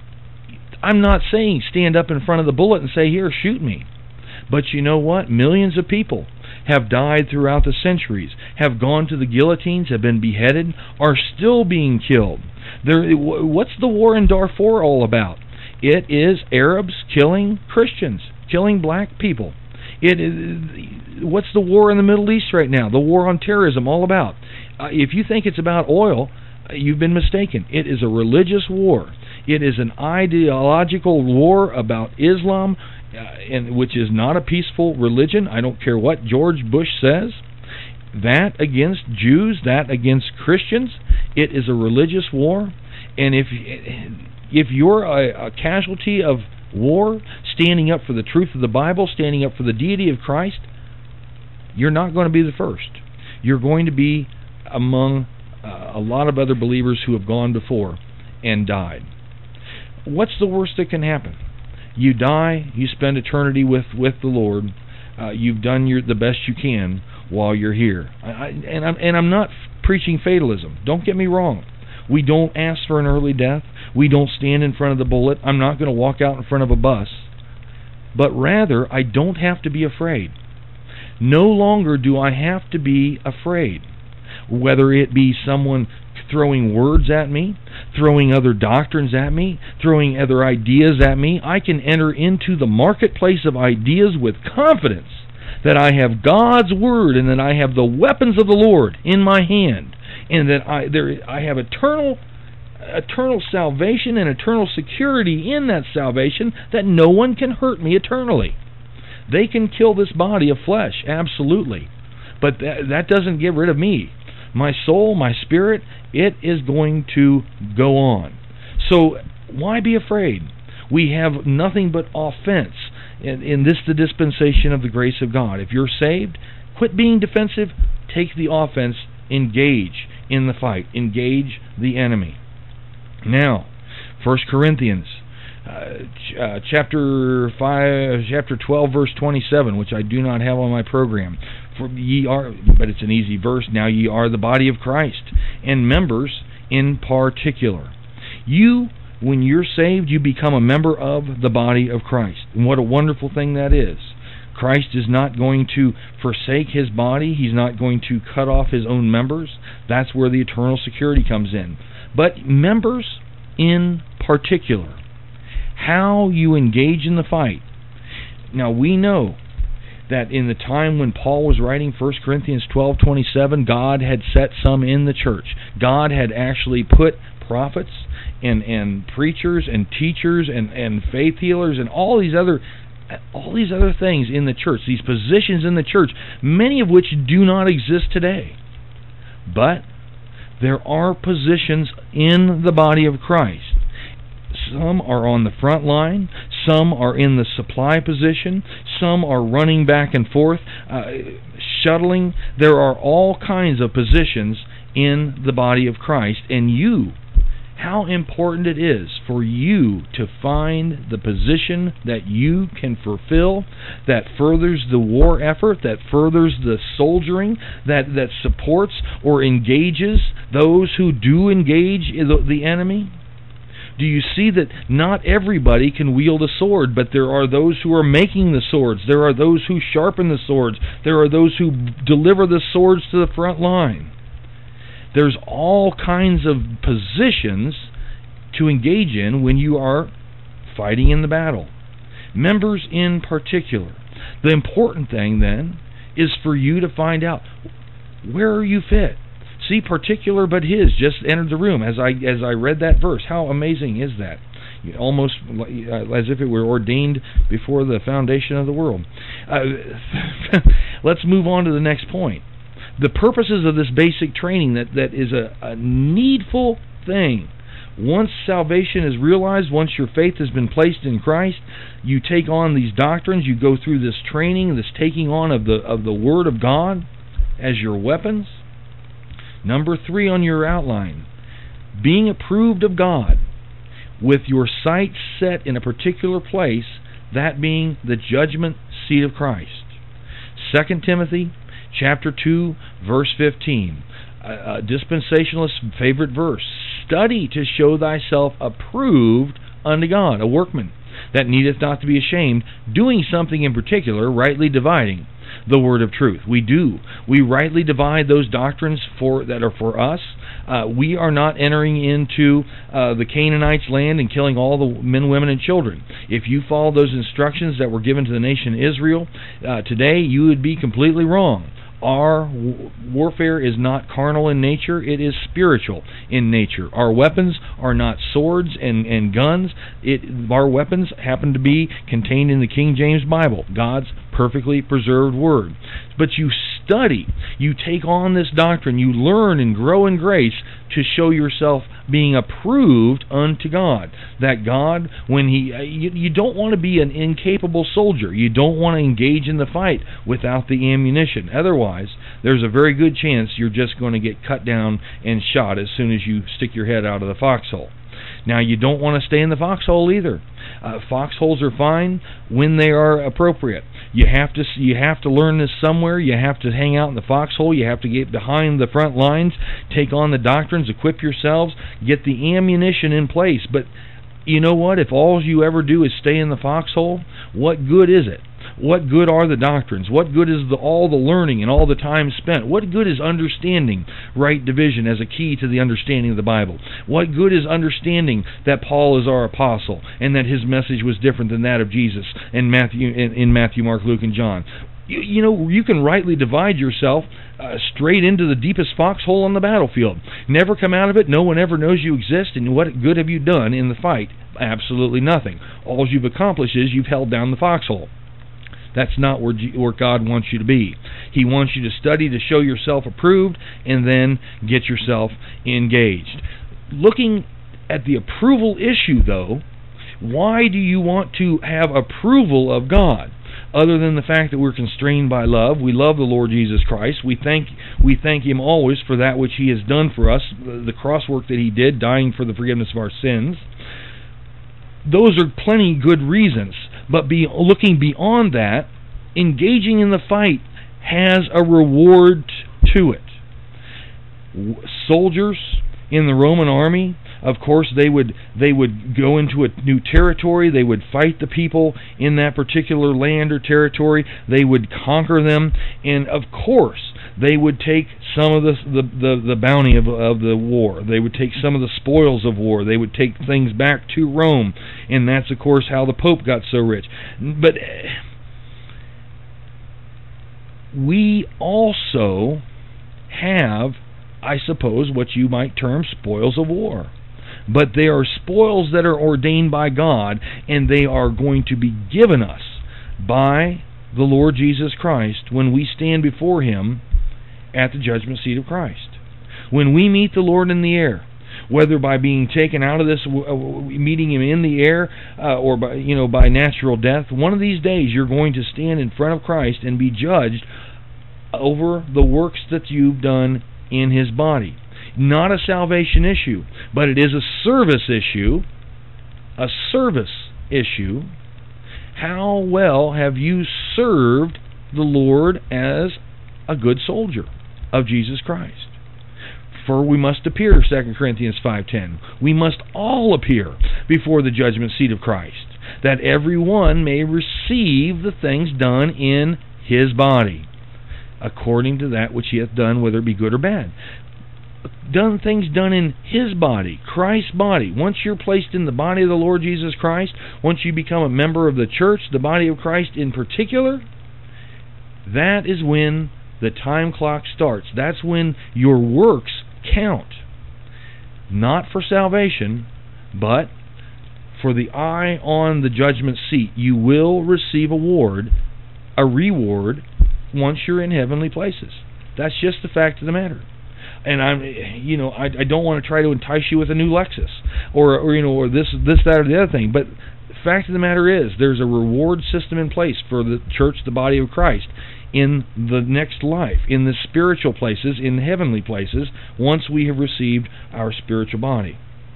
I'm not saying stand up in front of the bullet and say, here, shoot me. But you know what? Millions of people have died throughout the centuries, have gone to the guillotines, have been beheaded, are still being killed. There, what's the war in Darfur all about? It is Arabs killing Christians, killing black people. It is, what's the war in the Middle East right now? The war on terrorism all about? Uh, if you think it's about oil, uh, you've been mistaken. It is a religious war. It is an ideological war about Islam, uh, and which is not a peaceful religion. I don't care what George Bush says. That against Jews, that against Christians, it is a religious war. And if if you're a, a casualty of war, standing up for the truth of the Bible, standing up for the deity of Christ, you're not going to be the first. You're going to be among uh, a lot of other believers who have gone before and died. What's the worst that can happen? You die, you spend eternity with, with the Lord, uh, you've done your the best you can while you're here. I, I, and, I'm, and I'm not preaching fatalism. Don't get me wrong. We don't ask for an early death. We don't stand in front of the bullet. I'm not going to walk out in front of a bus. But rather, I don't have to be afraid. No longer do I have to be afraid. Whether it be someone throwing words at me, throwing other doctrines at me, throwing other ideas at me, I can enter into the marketplace of ideas with confidence that I have God's Word and that I have the weapons of the Lord in my hand, and that I there I have eternal eternal salvation and eternal security in that salvation, that no one can hurt me eternally. They can kill this body of flesh, absolutely, but that, that doesn't get rid of me. My soul, my spirit, it is going to go on. So why be afraid? We have nothing but offense in, in this the dispensation of the grace of God. If you're saved, quit being defensive, take the offense, engage in the fight, engage the enemy. Now, First Corinthians uh, ch- uh, chapter five, chapter twelve, verse twenty-seven, which I do not have on my program. For ye are, but it's an easy verse. Now ye are the body of Christ, and members in particular. You, when you're saved, you become a member of the body of Christ. And what a wonderful thing that is. Christ is not going to forsake His body. He's not going to cut off His own members. That's where the eternal security comes in. But members in particular, how you engage in the fight. Now we know that in the time when Paul was writing First Corinthians twelve twenty-seven, God had set some in the church. God had actually put prophets and, and preachers and teachers and, and faith healers and all these other all these other things in the church, these positions in the church, many of which do not exist today. But there are positions in the body of Christ. Some are on the front line, some are in the supply position, some are running back and forth, uh, shuttling. There are all kinds of positions in the body of Christ, and you, how important it is for you to find the position that you can fulfill, that furthers the war effort, that furthers the soldiering, that, that supports or engages those who do engage the, the enemy. Do you see that not everybody can wield a sword, but there are those who are making the swords. There are those who sharpen the swords. There are those who deliver the swords to the front line. There's all kinds of positions to engage in when you are fighting in the battle. Members in particular. The important thing then is for you to find out, where are you fit? See, particular but his just entered the room as I as I read that verse. How amazing is that? Almost as if it were ordained before the foundation of the world. Uh, let's move on to the next point. The purposes of this basic training that, that is a, a needful thing. Once salvation is realized, once your faith has been placed in Christ, you take on these doctrines, you go through this training, this taking on of the of the Word of God as your weapons. Number three on your outline, being approved of God, with your sights set in a particular place, that being the judgment seat of Christ. Second Timothy chapter two, verse fifteen, a, a dispensationalist's favorite verse. Study to show thyself approved unto God, a workman that needeth not to be ashamed, doing something in particular, rightly dividing the word of truth. We do. We rightly divide those doctrines for that are for us. Uh, we are not entering into uh, the Canaanites' land and killing all the men, women, and children. If you follow those instructions that were given to the nation Israel uh, today, you would be completely wrong. Our w- warfare is not carnal in nature, it is spiritual in nature. Our weapons are not swords and, and guns. It, our weapons happen to be contained in the King James Bible, God's perfectly preserved Word. But you study, you take on this doctrine, you learn and grow in grace to show yourself being approved unto God. That God, when He, you, you don't want to be an incapable soldier. You don't want to engage in the fight without the ammunition. Otherwise, there's a very good chance you're just going to get cut down and shot as soon as you stick your head out of the foxhole. Now, you don't want to stay in the foxhole either. Uh, foxholes are fine when they are appropriate. You have to you have to learn this somewhere. You have to hang out in the foxhole. You have to get behind the front lines, take on the doctrines, equip yourselves, get the ammunition in place. But you know what? If all you ever do is stay in the foxhole, what good is it? What good are the doctrines? What good is the, all the learning and all the time spent? What good is understanding right division as a key to the understanding of the Bible? What good is understanding that Paul is our apostle and that his message was different than that of Jesus in Matthew, in, in Matthew, Mark, Luke, and John? You, you know, you can rightly divide yourself uh, straight into the deepest foxhole on the battlefield. Never come out of it. No one ever knows you exist. And what good have you done in the fight? Absolutely nothing. All you've accomplished is you've held down the foxhole. That's not where, G- where God wants you to be. He wants you to study to show yourself approved and then get yourself engaged. Looking at the approval issue, though, why do you want to have approval of God? Other than the fact that we're constrained by love, we love the Lord Jesus Christ. We thank we thank Him always for that which He has done for us, the cross work that He did, dying for the forgiveness of our sins. Those are plenty good reasons. But be, looking beyond that, engaging in the fight has a reward to it. Soldiers in the Roman army, of course, they would they would go into a new territory. They would fight the people in that particular land or territory. They would conquer them, and of course, they would take some of the the, the, the bounty of, of the war. They would take some of the spoils of war. They would take things back to Rome, and that's, of course, how the Pope got so rich. But we also have, I suppose, what you might term spoils of war. But they are spoils that are ordained by God, and they are going to be given us by the Lord Jesus Christ when we stand before Him at the judgment seat of Christ. When we meet the Lord in the air, whether by being taken out of this, uh, meeting Him in the air, uh, or by, you know, by natural death, one of these days you're going to stand in front of Christ and be judged over the works that you've done in His body. Not a salvation issue, but it is a service issue. A service issue. How well have you served the Lord as a good soldier of Jesus Christ? For we must appear, Second Corinthians five ten. We must all appear before the judgment seat of Christ, that every one may receive the things done in His body, according to that which he hath done, whether it be good or bad. Done things done in His body, Christ's body. Once you're placed in the body of the Lord Jesus Christ, once you become a member of the church, the body of Christ in particular, that is when the time clock starts. That's when your works count. Not for salvation, but for the eye on the judgment seat. You will receive a reward, a reward, once you're in heavenly places. That's just the fact of the matter. And I'm, you know, I, I don't want to try to entice you with a new Lexus, or, or you know, or this, this, that, or the other thing. But the fact of the matter is, there's a reward system in place for the church, the body of Christ, in the next life, in the spiritual places, in the heavenly places, once we have received our spiritual body.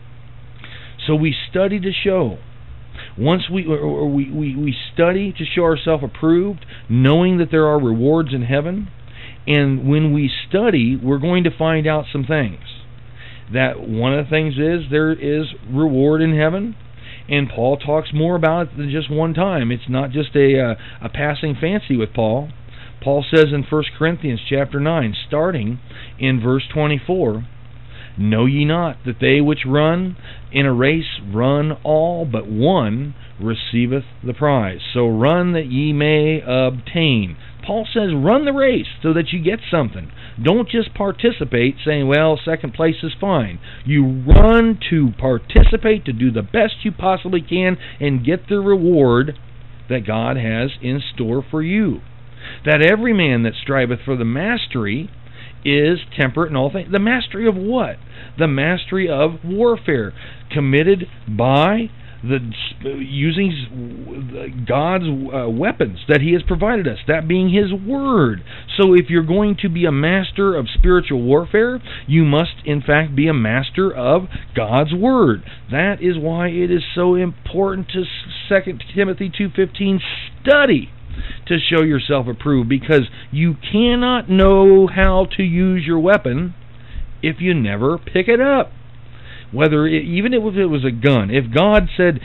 So we study to show. Once we or we, we, we study to show ourselves approved, knowing that there are rewards in heaven. And when we study, we're going to find out some things. That one of the things is there is reward in heaven, and Paul talks more about it than just one time. It's not just a uh, a passing fancy with Paul. Paul says in First Corinthians chapter nine, starting in verse twenty-four, know ye not that they which run in a race run all, but one receiveth the prize. So run that ye may obtain. Paul says run the race so that you get something. Don't just participate saying, well, second place is fine. You run to participate, to do the best you possibly can, and get the reward that God has in store for you. That every man that striveth for the mastery is temperate in all things. The mastery of what? The mastery of warfare, committed by the using God's uh, weapons that He has provided us, that being His Word. So if you're going to be a master of spiritual warfare, you must in fact be a master of God's Word. That is why it is so important to Second Timothy two fifteen, study to show yourself approved, because you cannot know how to use your weapon if you never pick it up. Whether it, even if it was a gun, if God said,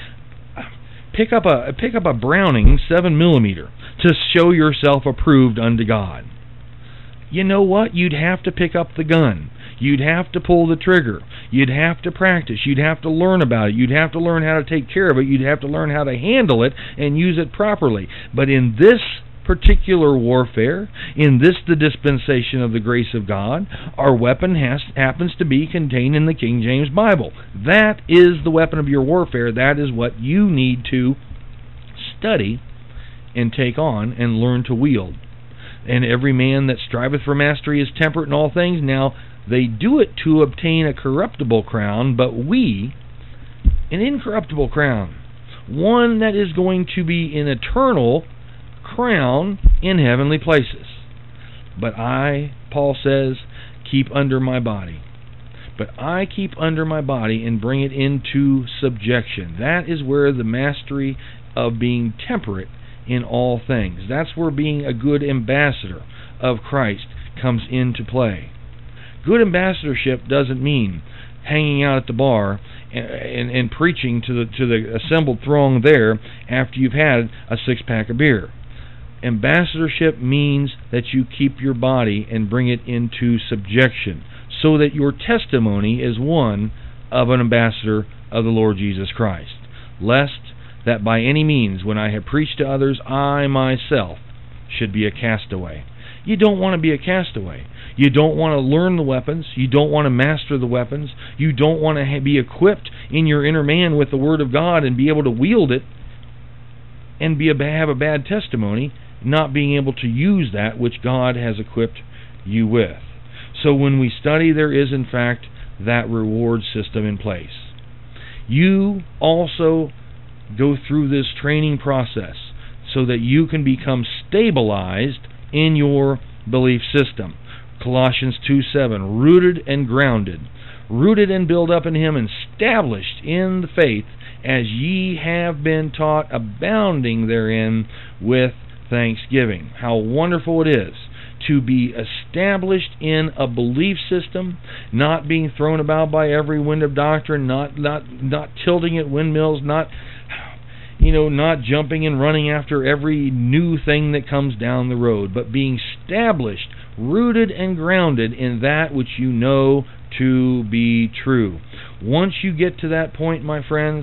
pick up a pick up a Browning seven millimeter to show yourself approved unto God, you know what? You'd have to pick up the gun. You'd have to pull the trigger. You'd have to practice. You'd have to learn about it. You'd have to learn how to take care of it. You'd have to learn how to handle it and use it properly. But in this particular warfare, in this the dispensation of the grace of God, our weapon has, happens to be contained in the King James Bible. That is the weapon of your warfare. That is what you need to study and take on and learn to wield. And every man that striveth for mastery is temperate in all things. Now, they do it to obtain a corruptible crown, but we, an incorruptible crown, one that is going to be an eternal crown in heavenly places. But I, Paul says, keep under my body. But I keep under my body and bring it into subjection. That is where the mastery of being temperate in all things, that's where being a good ambassador of Christ comes into play. Good ambassadorship doesn't mean hanging out at the bar and, and, and preaching to the to the assembled throng there after you've had a six-pack of beer. Ambassadorship means that you keep your body and bring it into subjection, so that your testimony is one of an ambassador of the Lord Jesus Christ. Lest that by any means, when I have preached to others, I myself should be a castaway. You don't want to be a castaway. You don't want to learn the weapons. You don't want to master the weapons. You don't want to be equipped in your inner man with the Word of God and be able to wield it and be a, have a bad testimony, not being able to use that which God has equipped you with. So when we study, there is in fact that reward system in place. You also go through this training process so that you can become stabilized in your belief system. Colossians two seven, rooted and grounded, rooted and built up in Him, and established in the faith, as ye have been taught, abounding therein with thanksgiving. How wonderful it is to be established in a belief system, not being thrown about by every wind of doctrine, not not not tilting at windmills, not you know, not jumping and running after every new thing that comes down the road, but being established, rooted and grounded in that which you know to be true. Once you get to that point, my friends,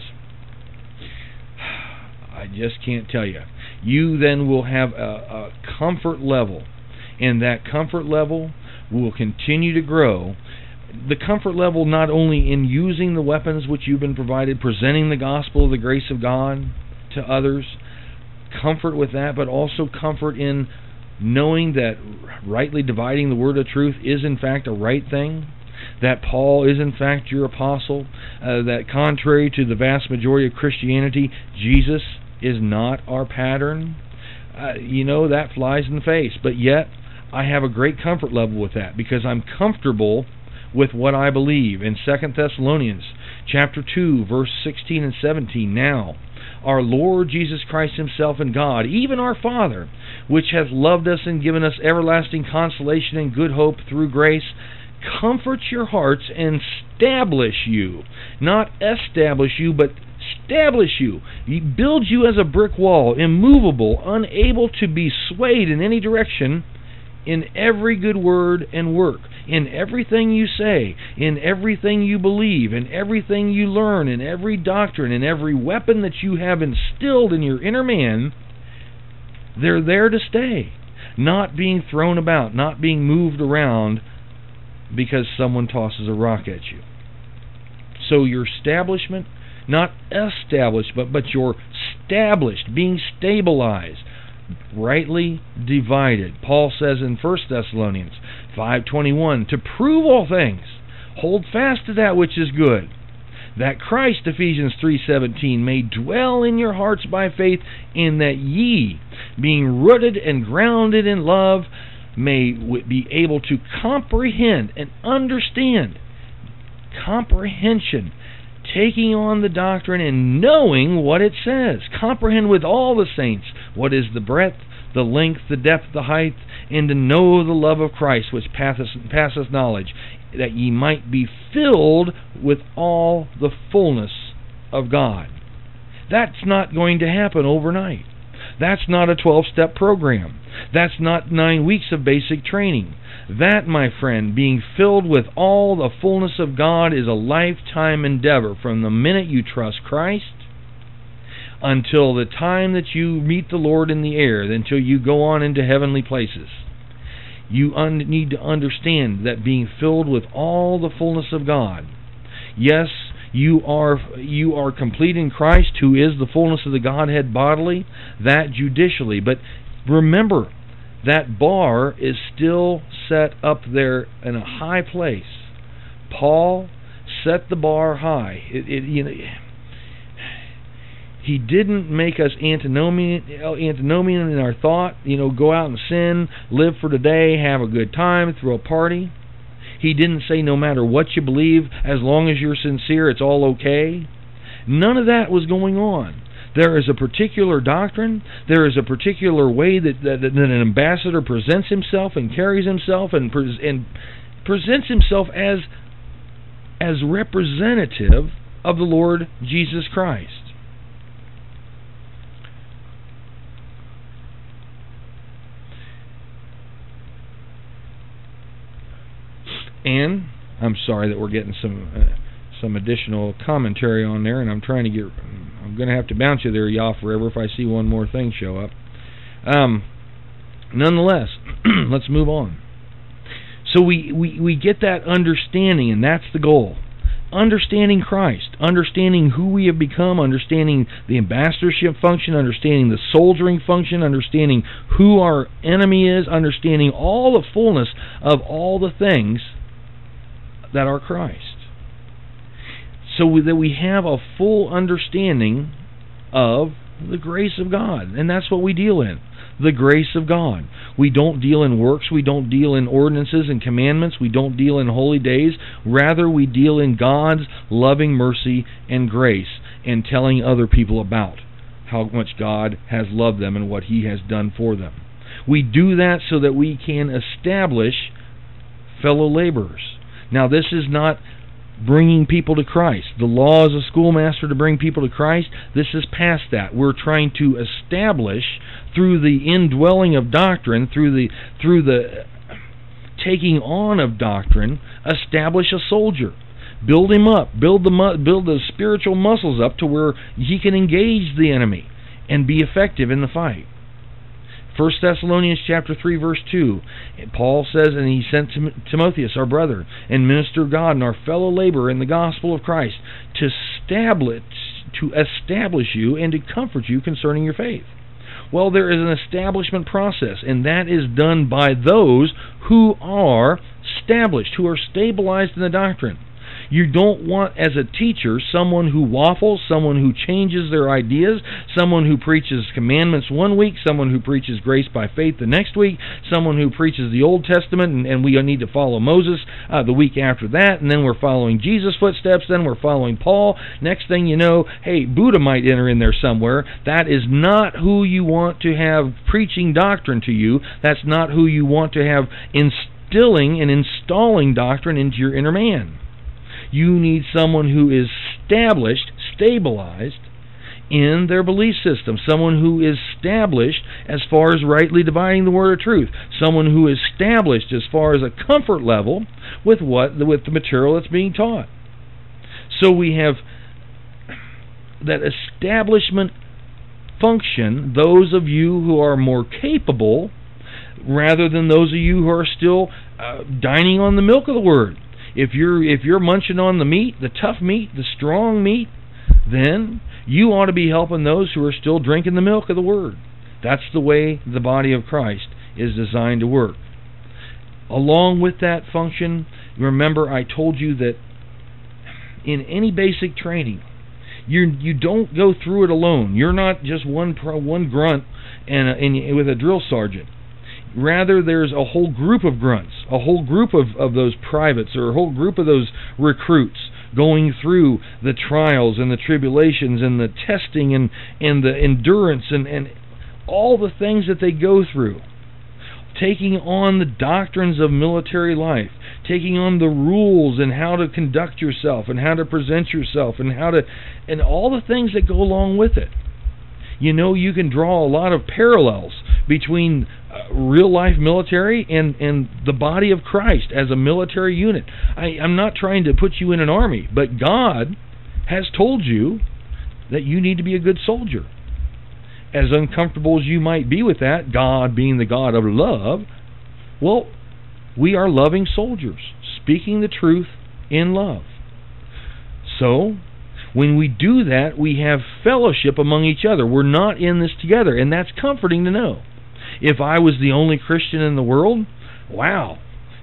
I just can't tell you. You then will have a, a comfort level, and that comfort level will continue to grow. The comfort level not only in using the weapons which you've been provided, presenting the gospel of the grace of God to others, comfort with that, but also comfort in knowing that rightly dividing the word of truth is in fact a right thing, that Paul is in fact your apostle, uh, that contrary to the vast majority of Christianity, Jesus is not our pattern. Uh, you know, that flies in the face, but yet I have a great comfort level with that, because I'm comfortable with what I believe. In Second Thessalonians chapter two, verse sixteen and seventeen, now our Lord Jesus Christ Himself and God, even our Father, which hath loved us and given us everlasting consolation and good hope through grace, comfort your hearts and establish you. Not establish you, but establish you. He builds you as a brick wall, immovable, unable to be swayed in any direction, in every good word and work, in everything you say, in everything you believe, in everything you learn, in every doctrine, in every weapon that you have instilled in your inner man. They're there to stay, not being thrown about, not being moved around because someone tosses a rock at you. So your establishment, not established, but, but you're established, being stabilized, rightly divided. Paul says in First Thessalonians five twenty-one, to prove all things, hold fast to that which is good, that Christ, Ephesians three seventeen, may dwell in your hearts by faith, in that ye, being rooted and grounded in love, may be able to comprehend and understand. Comprehension, taking on the doctrine and knowing what it says. Comprehend with all the saints what is the breadth, the length, the depth, the height, and to know the love of Christ, which passeth, passeth knowledge, that ye might be filled with all the fullness of God. That's not going to happen overnight. That's not a twelve-step program. That's not nine weeks of basic training. That, my friend, being filled with all the fullness of God, is a lifetime endeavor from the minute you trust Christ until the time that you meet the Lord in the air, until you go on into heavenly places. You un- need to understand that being filled with all the fullness of God, yes, you are you are complete in Christ, who is the fullness of the Godhead bodily, that judicially. But remember, that bar is still set up there in a high place. Paul set the bar high. It, it, you know, he didn't make us antinomian, antinomian in our thought. You know, go out and sin, live for today, have a good time, throw a party. He didn't say no matter what you believe, as long as you're sincere, it's all okay. None of that was going on. There is a particular doctrine. There is a particular way that, that, that an ambassador presents himself and carries himself and, pre- and presents himself as, as representative of the Lord Jesus Christ. And I'm sorry that we're getting some uh, some additional commentary on there, and I'm trying to get. I'm going to have to bounce you there, y'all, forever if I see one more thing show up. Um, nonetheless, let's move on. So we, we, we get that understanding, and that's the goal. Understanding Christ, understanding who we have become, understanding the ambassadorship function, understanding the soldiering function, understanding who our enemy is, understanding all the fullness of all the things that are Christ. So that we have a full understanding of the grace of God. And that's what we deal in. the grace of God. We don't deal in works, we don't deal in ordinances and commandments, we don't deal in holy days. Rather, we deal in God's loving mercy and grace, and telling other people about how much God has loved them and what He has done for them. We do that so that we can establish fellow laborers. Now, this is not bringing people to Christ. The law is a schoolmaster to bring people to Christ. This is past that. We're trying to establish, through the indwelling of doctrine, through the through the taking on of doctrine, establish a soldier. Build him up. Build the mu- build the spiritual muscles up to where he can engage the enemy and be effective in the fight. First Thessalonians chapter three, verse two, Paul says, and he sent Tim- Timotheus, our brother, and minister of God, and our fellow laborer in the gospel of Christ, to establish, to establish you and to comfort you concerning your faith. Well, there is an establishment process, and that is done by those who are established, who are stabilized in the doctrine. You don't want, as a teacher, someone who waffles, someone who changes their ideas, someone who preaches commandments one week, someone who preaches grace by faith the next week, someone who preaches the Old Testament, and, and we need to follow Moses uh, the week after that, and then we're following Jesus' footsteps, then we're following Paul. Next thing you know, hey, Buddha might enter in there somewhere. That is not who you want to have preaching doctrine to you. That's not who you want to have instilling and installing doctrine into your inner man. You need someone who is established, stabilized in their belief system. Someone who is established as far as rightly dividing the word of truth. Someone who is established as far as a comfort level with what with the material that's being taught. So we have that establishment function, those of you who are more capable, rather than those of you who are still uh, dining on the milk of the word. If you're if you're munching on the meat, the tough meat, the strong meat, then you ought to be helping those who are still drinking the milk of the Word. That's the way the body of Christ is designed to work. Along with that function, remember I told you that in any basic training, you you don't go through it alone. You're not just one pro, one grunt and, a, and with a drill sergeant. Rather, there's a whole group of grunts, a whole group of, of those privates, or a whole group of those recruits going through the trials and the tribulations and the testing and, and the endurance and, and all the things that they go through. Taking on the doctrines of military life, taking on the rules and how to conduct yourself and how to present yourself and how to, and all the things that go along with it. You know, you can draw a lot of parallels between uh, real-life military and, and the body of Christ as a military unit. I, I'm not trying to put you in an army, but God has told you that you need to be a good soldier. As uncomfortable as you might be with that, God being the God of love, well, we are loving soldiers, speaking the truth in love. So, when we do that, we have fellowship among each other. We're not in this together, and that's comforting to know. If I was the only Christian in the world, wow,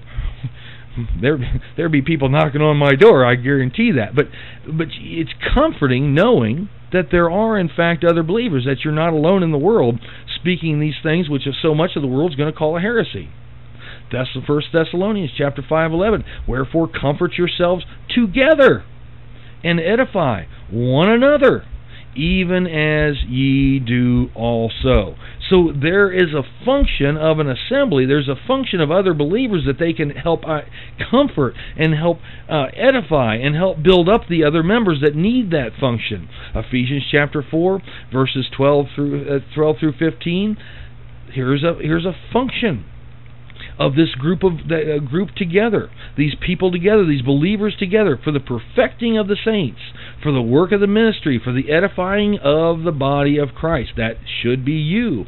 there there'd be people knocking on my door, I guarantee that. But but it's comforting knowing that there are, in fact, other believers, that you're not alone in the world speaking these things, which is so much of the world's going to call a heresy. That's the First Thessalonians chapter five eleven. Wherefore comfort yourselves together and edify one another, even as ye do also. So there is a function of an assembly, there's a function of other believers that they can help uh, comfort and help uh, edify and help build up the other members that need that function. Ephesians chapter four, verses twelve through uh, twelve through fifteen. Here's a here's a function of this group of the, uh, group together, these people together, these believers together, for the perfecting of the saints, for the work of the ministry, for the edifying of the body of Christ. That should be you,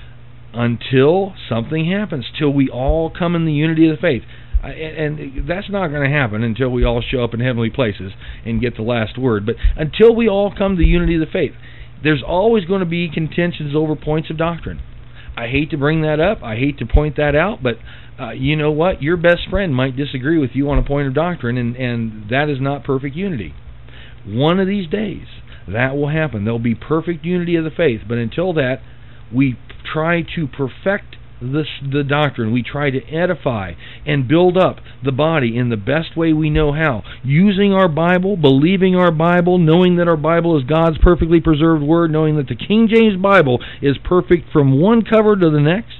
until something happens, till we all come in the unity of the faith. Uh, and, and that's not going to happen until we all show up in heavenly places and get the last word. But until we all come to the unity of the faith, there's always going to be contentions over points of doctrine. I hate to bring that up. I hate to point that out, but uh, you know what? Your best friend might disagree with you on a point of doctrine, and, and that is not perfect unity. One of these days, that will happen. There'll be perfect unity of the faith, but until that, we try to perfect this, the doctrine. We try to edify and build up the body in the best way we know how, using our Bible, believing our Bible, knowing that our Bible is God's perfectly preserved Word, knowing that the King James Bible is perfect from one cover to the next.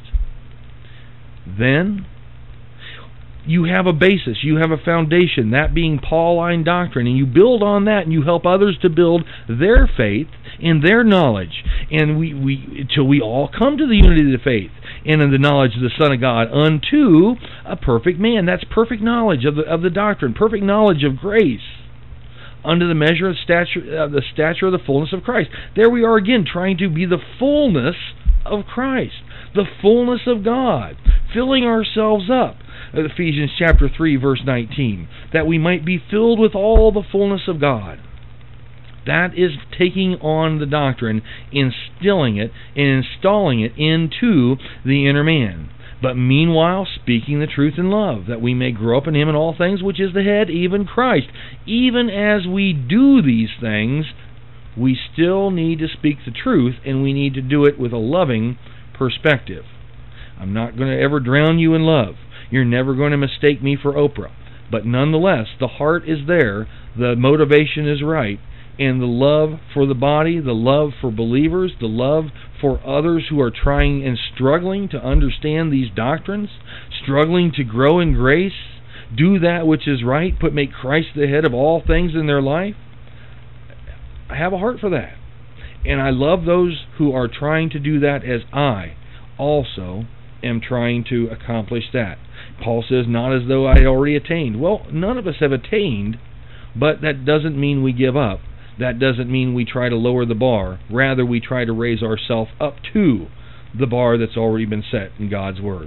Then you have a basis, you have a foundation, that being Pauline doctrine, and you build on that, and you help others to build their faith and their knowledge, and we, we until we all come to the unity of the faith and in the knowledge of the Son of God unto a perfect man. That's perfect knowledge of the of the doctrine, perfect knowledge of grace, under the measure of stature of the stature of the fullness of Christ. There we are again, trying to be the fullness of Christ, the fullness of God, filling ourselves up. Ephesians chapter three, verse nineteen, that we might be filled with all the fullness of God. That is taking on the doctrine, instilling it, and installing it into the inner man. But meanwhile, speaking the truth in love, that we may grow up in Him in all things, which is the head, even Christ. Even as we do these things, we still need to speak the truth, and we need to do it with a loving perspective. I'm not going to ever drown you in love. You're never going to mistake me for Oprah. But nonetheless, the heart is there, the motivation is right, and the love for the body, the love for believers, the love for others who are trying and struggling to understand these doctrines, struggling to grow in grace, do that which is right, put make Christ the head of all things in their life. I have a heart for that. And I love those who are trying to do that, as I also am trying to accomplish that. Paul says, not as though I had already attained. Well, none of us have attained, but that doesn't mean we give up. That doesn't mean we try to lower the bar. Rather, we try to raise ourselves up to the bar that's already been set in God's Word.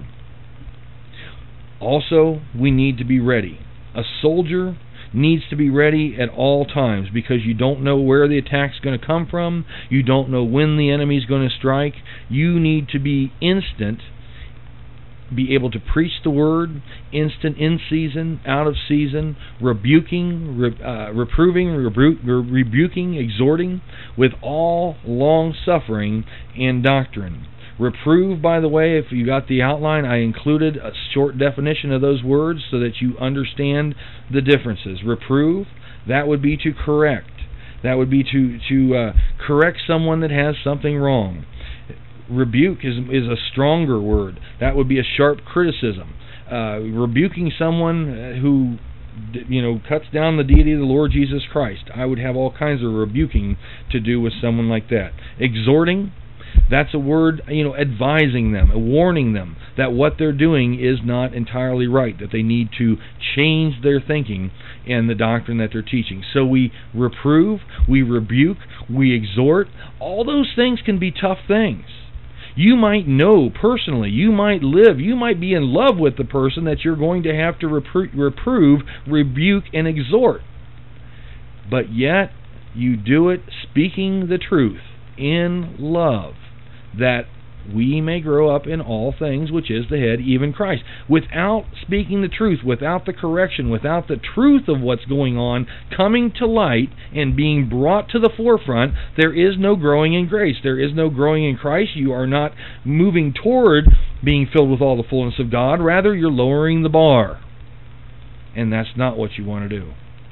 Also, we need to be ready. A soldier needs to be ready at all times, because you don't know where the attack's going to come from. You don't know when the enemy's going to strike. You need to be instant, be able to preach the Word, instant, in season, out of season, rebuking, re, uh, reproving, rebu- re- rebuking, exhorting, with all long-suffering and doctrine. Reprove, by the way, if you got the outline, I included a short definition of those words so that you understand the differences. Reprove, that would be to correct. That would be to, to uh, correct someone that has something wrong. Rebuke is is a stronger word. That would be a sharp criticism. Uh, rebuking someone who, you know, cuts down the deity of the Lord Jesus Christ. I would have all kinds of rebuking to do with someone like that. Exhorting, that's a word, you know, advising them, warning them that what they're doing is not entirely right, that they need to change their thinking and the doctrine that they're teaching. So we reprove, we rebuke, we exhort. All those things can be tough things. You might know personally, you might live, you might be in love with the person that you're going to have to repro- reprove, rebuke, and exhort. But yet, you do it speaking the truth in love, that we may grow up in all things, which is the head, even Christ. Without speaking the truth, without the correction, without the truth of what's going on coming to light and being brought to the forefront, there is no growing in grace. There is no growing in Christ. You are not moving toward being filled with all the fullness of God. Rather, you're lowering the bar. And that's not what you want to do.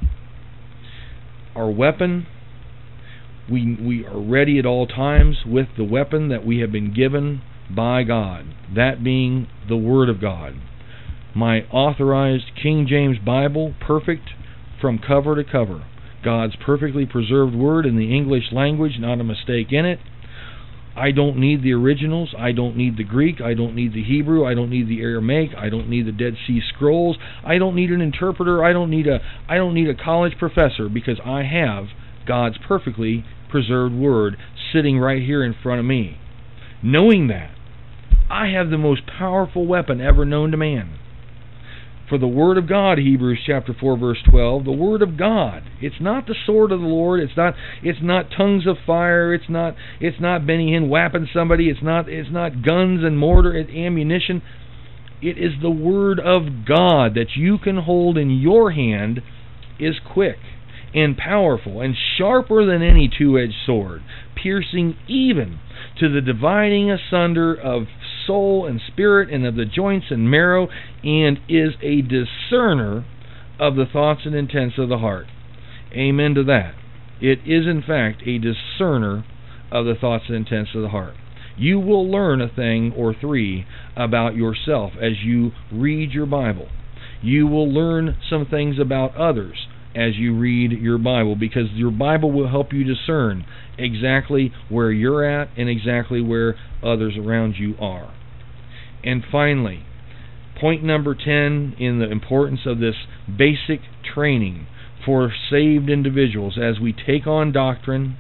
Our weapon, We we are ready at all times with the weapon that we have been given by God, that being the Word of God. My authorized King James Bible, perfect from cover to cover. God's perfectly preserved Word in the English language, not a mistake in it. I don't need the originals. I don't need the Greek. I don't need the Hebrew. I don't need the Aramaic. I don't need the Dead Sea Scrolls. I don't need an interpreter. I don't need a I don't need a college professor, because I have God's perfectly preserved Word sitting right here in front of me. Knowing that, I have the most powerful weapon ever known to man. For the Word of God, Hebrews chapter four, verse twelve, the Word of God. It's not the sword of the Lord. It's not. It's not tongues of fire. It's not. It's not Benny Hinn whapping somebody. It's not. It's not guns and mortar and ammunition. It is the Word of God that you can hold in your hand, is quick and powerful and sharper than any two-edged sword, piercing even to the dividing asunder of soul and spirit and of the joints and marrow, and is a discerner of the thoughts and intents of the heart. Amen to that. It is in fact a discerner of the thoughts and intents of the heart. You will learn a thing or three about yourself as you read your Bible. You will learn some things about others as you read your Bible, because your Bible will help you discern exactly where you're at and exactly where others around you are. And finally, point number ten in the importance of this basic training for saved individuals as we take on doctrine,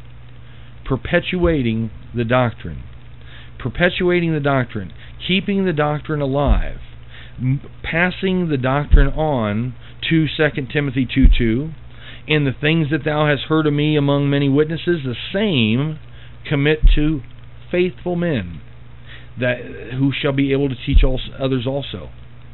perpetuating the doctrine. Perpetuating the doctrine, keeping the doctrine alive, m- passing the doctrine on to Second Timothy two two, and the things that thou hast heard of me among many witnesses, the same commit to faithful men, that who shall be able to teach also, others also.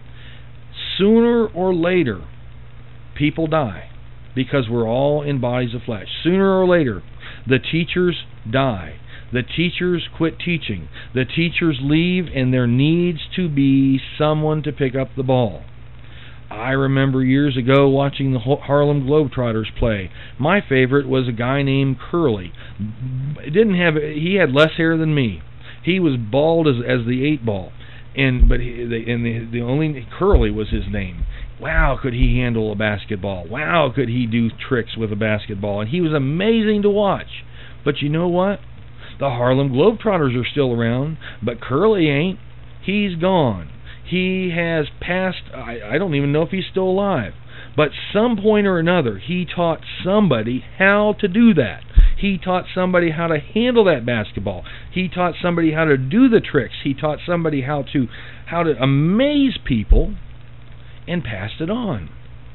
Sooner or later, people die, because we're all in bodies of flesh. Sooner or later, the teachers die. The teachers quit teaching. The teachers leave, and there needs to be someone to pick up the ball. I remember years ago watching the Harlem Globetrotters play. My favorite was a guy named Curly. It didn't have he had less hair than me. He was bald as as the eight ball, and but he, the, and the the only Curly was his name. Wow, could he handle a basketball? Wow, could he do tricks with a basketball? And he was amazing to watch. But you know what? The Harlem Globetrotters are still around, but Curly ain't. He's gone. He has passed. I, I don't even know if he's still alive. But some point or another, he taught somebody how to do that. He taught somebody how to handle that basketball. He taught somebody how to do the tricks. He taught somebody how to how to amaze people, and passed it on.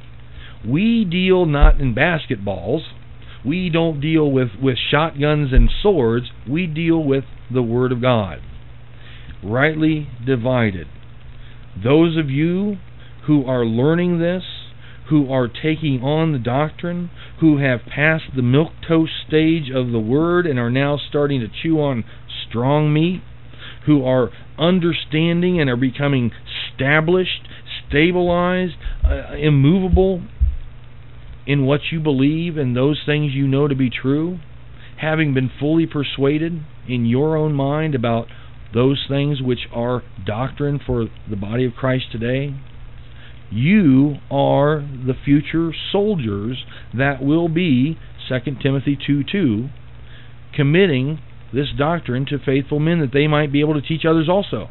We deal not in basketballs. We don't deal with, with shotguns and swords. We deal with the Word of God. Rightly divided. Those of you who are learning this, who are taking on the doctrine, who have passed the milquetoast stage of the Word and are now starting to chew on strong meat, who are understanding and are becoming established, stabilized, uh, immovable in what you believe and those things you know to be true, having been fully persuaded in your own mind about those things which are doctrine for the body of Christ today, you are the future soldiers that will be, Second Timothy two two, committing this doctrine to faithful men that they might be able to teach others also.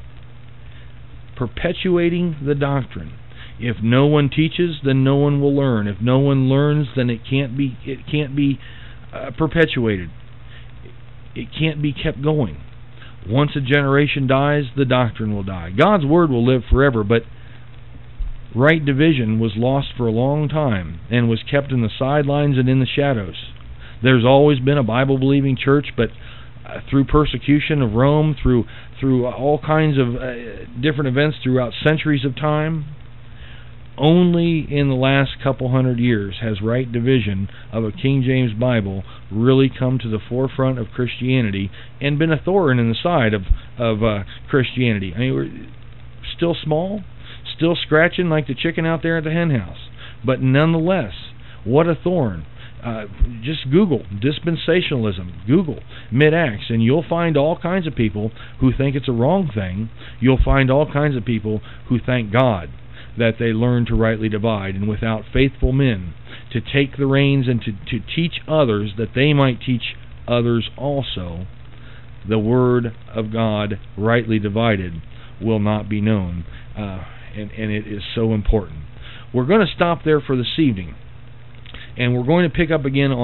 Perpetuating the doctrine. If no one teaches, then no one will learn. If no one learns, then it can't be it can't be uh, perpetuated. It can't be kept going. Once a generation dies, the doctrine will die. God's word will live forever, but right division was lost for a long time and was kept in the sidelines and in the shadows. There's always been a Bible-believing church, but uh, through persecution of Rome, through through all kinds of uh, different events throughout centuries of time, only in the last couple hundred years has right division of a King James Bible really come to the forefront of Christianity and been a thorn in the side of of uh, Christianity. I mean, we're still small, still scratching like the chicken out there at the hen house, but nonetheless, what a thorn. Uh, just Google dispensationalism, Google mid-acts, and you'll find all kinds of people who think it's a wrong thing. You'll find all kinds of people who thank God that they learn to rightly divide, and without faithful men to take the reins and to, to teach others that they might teach others also, the Word of God rightly divided will not be known, uh, and, and it is so important. We're going to stop there for this evening, and we're going to pick up again on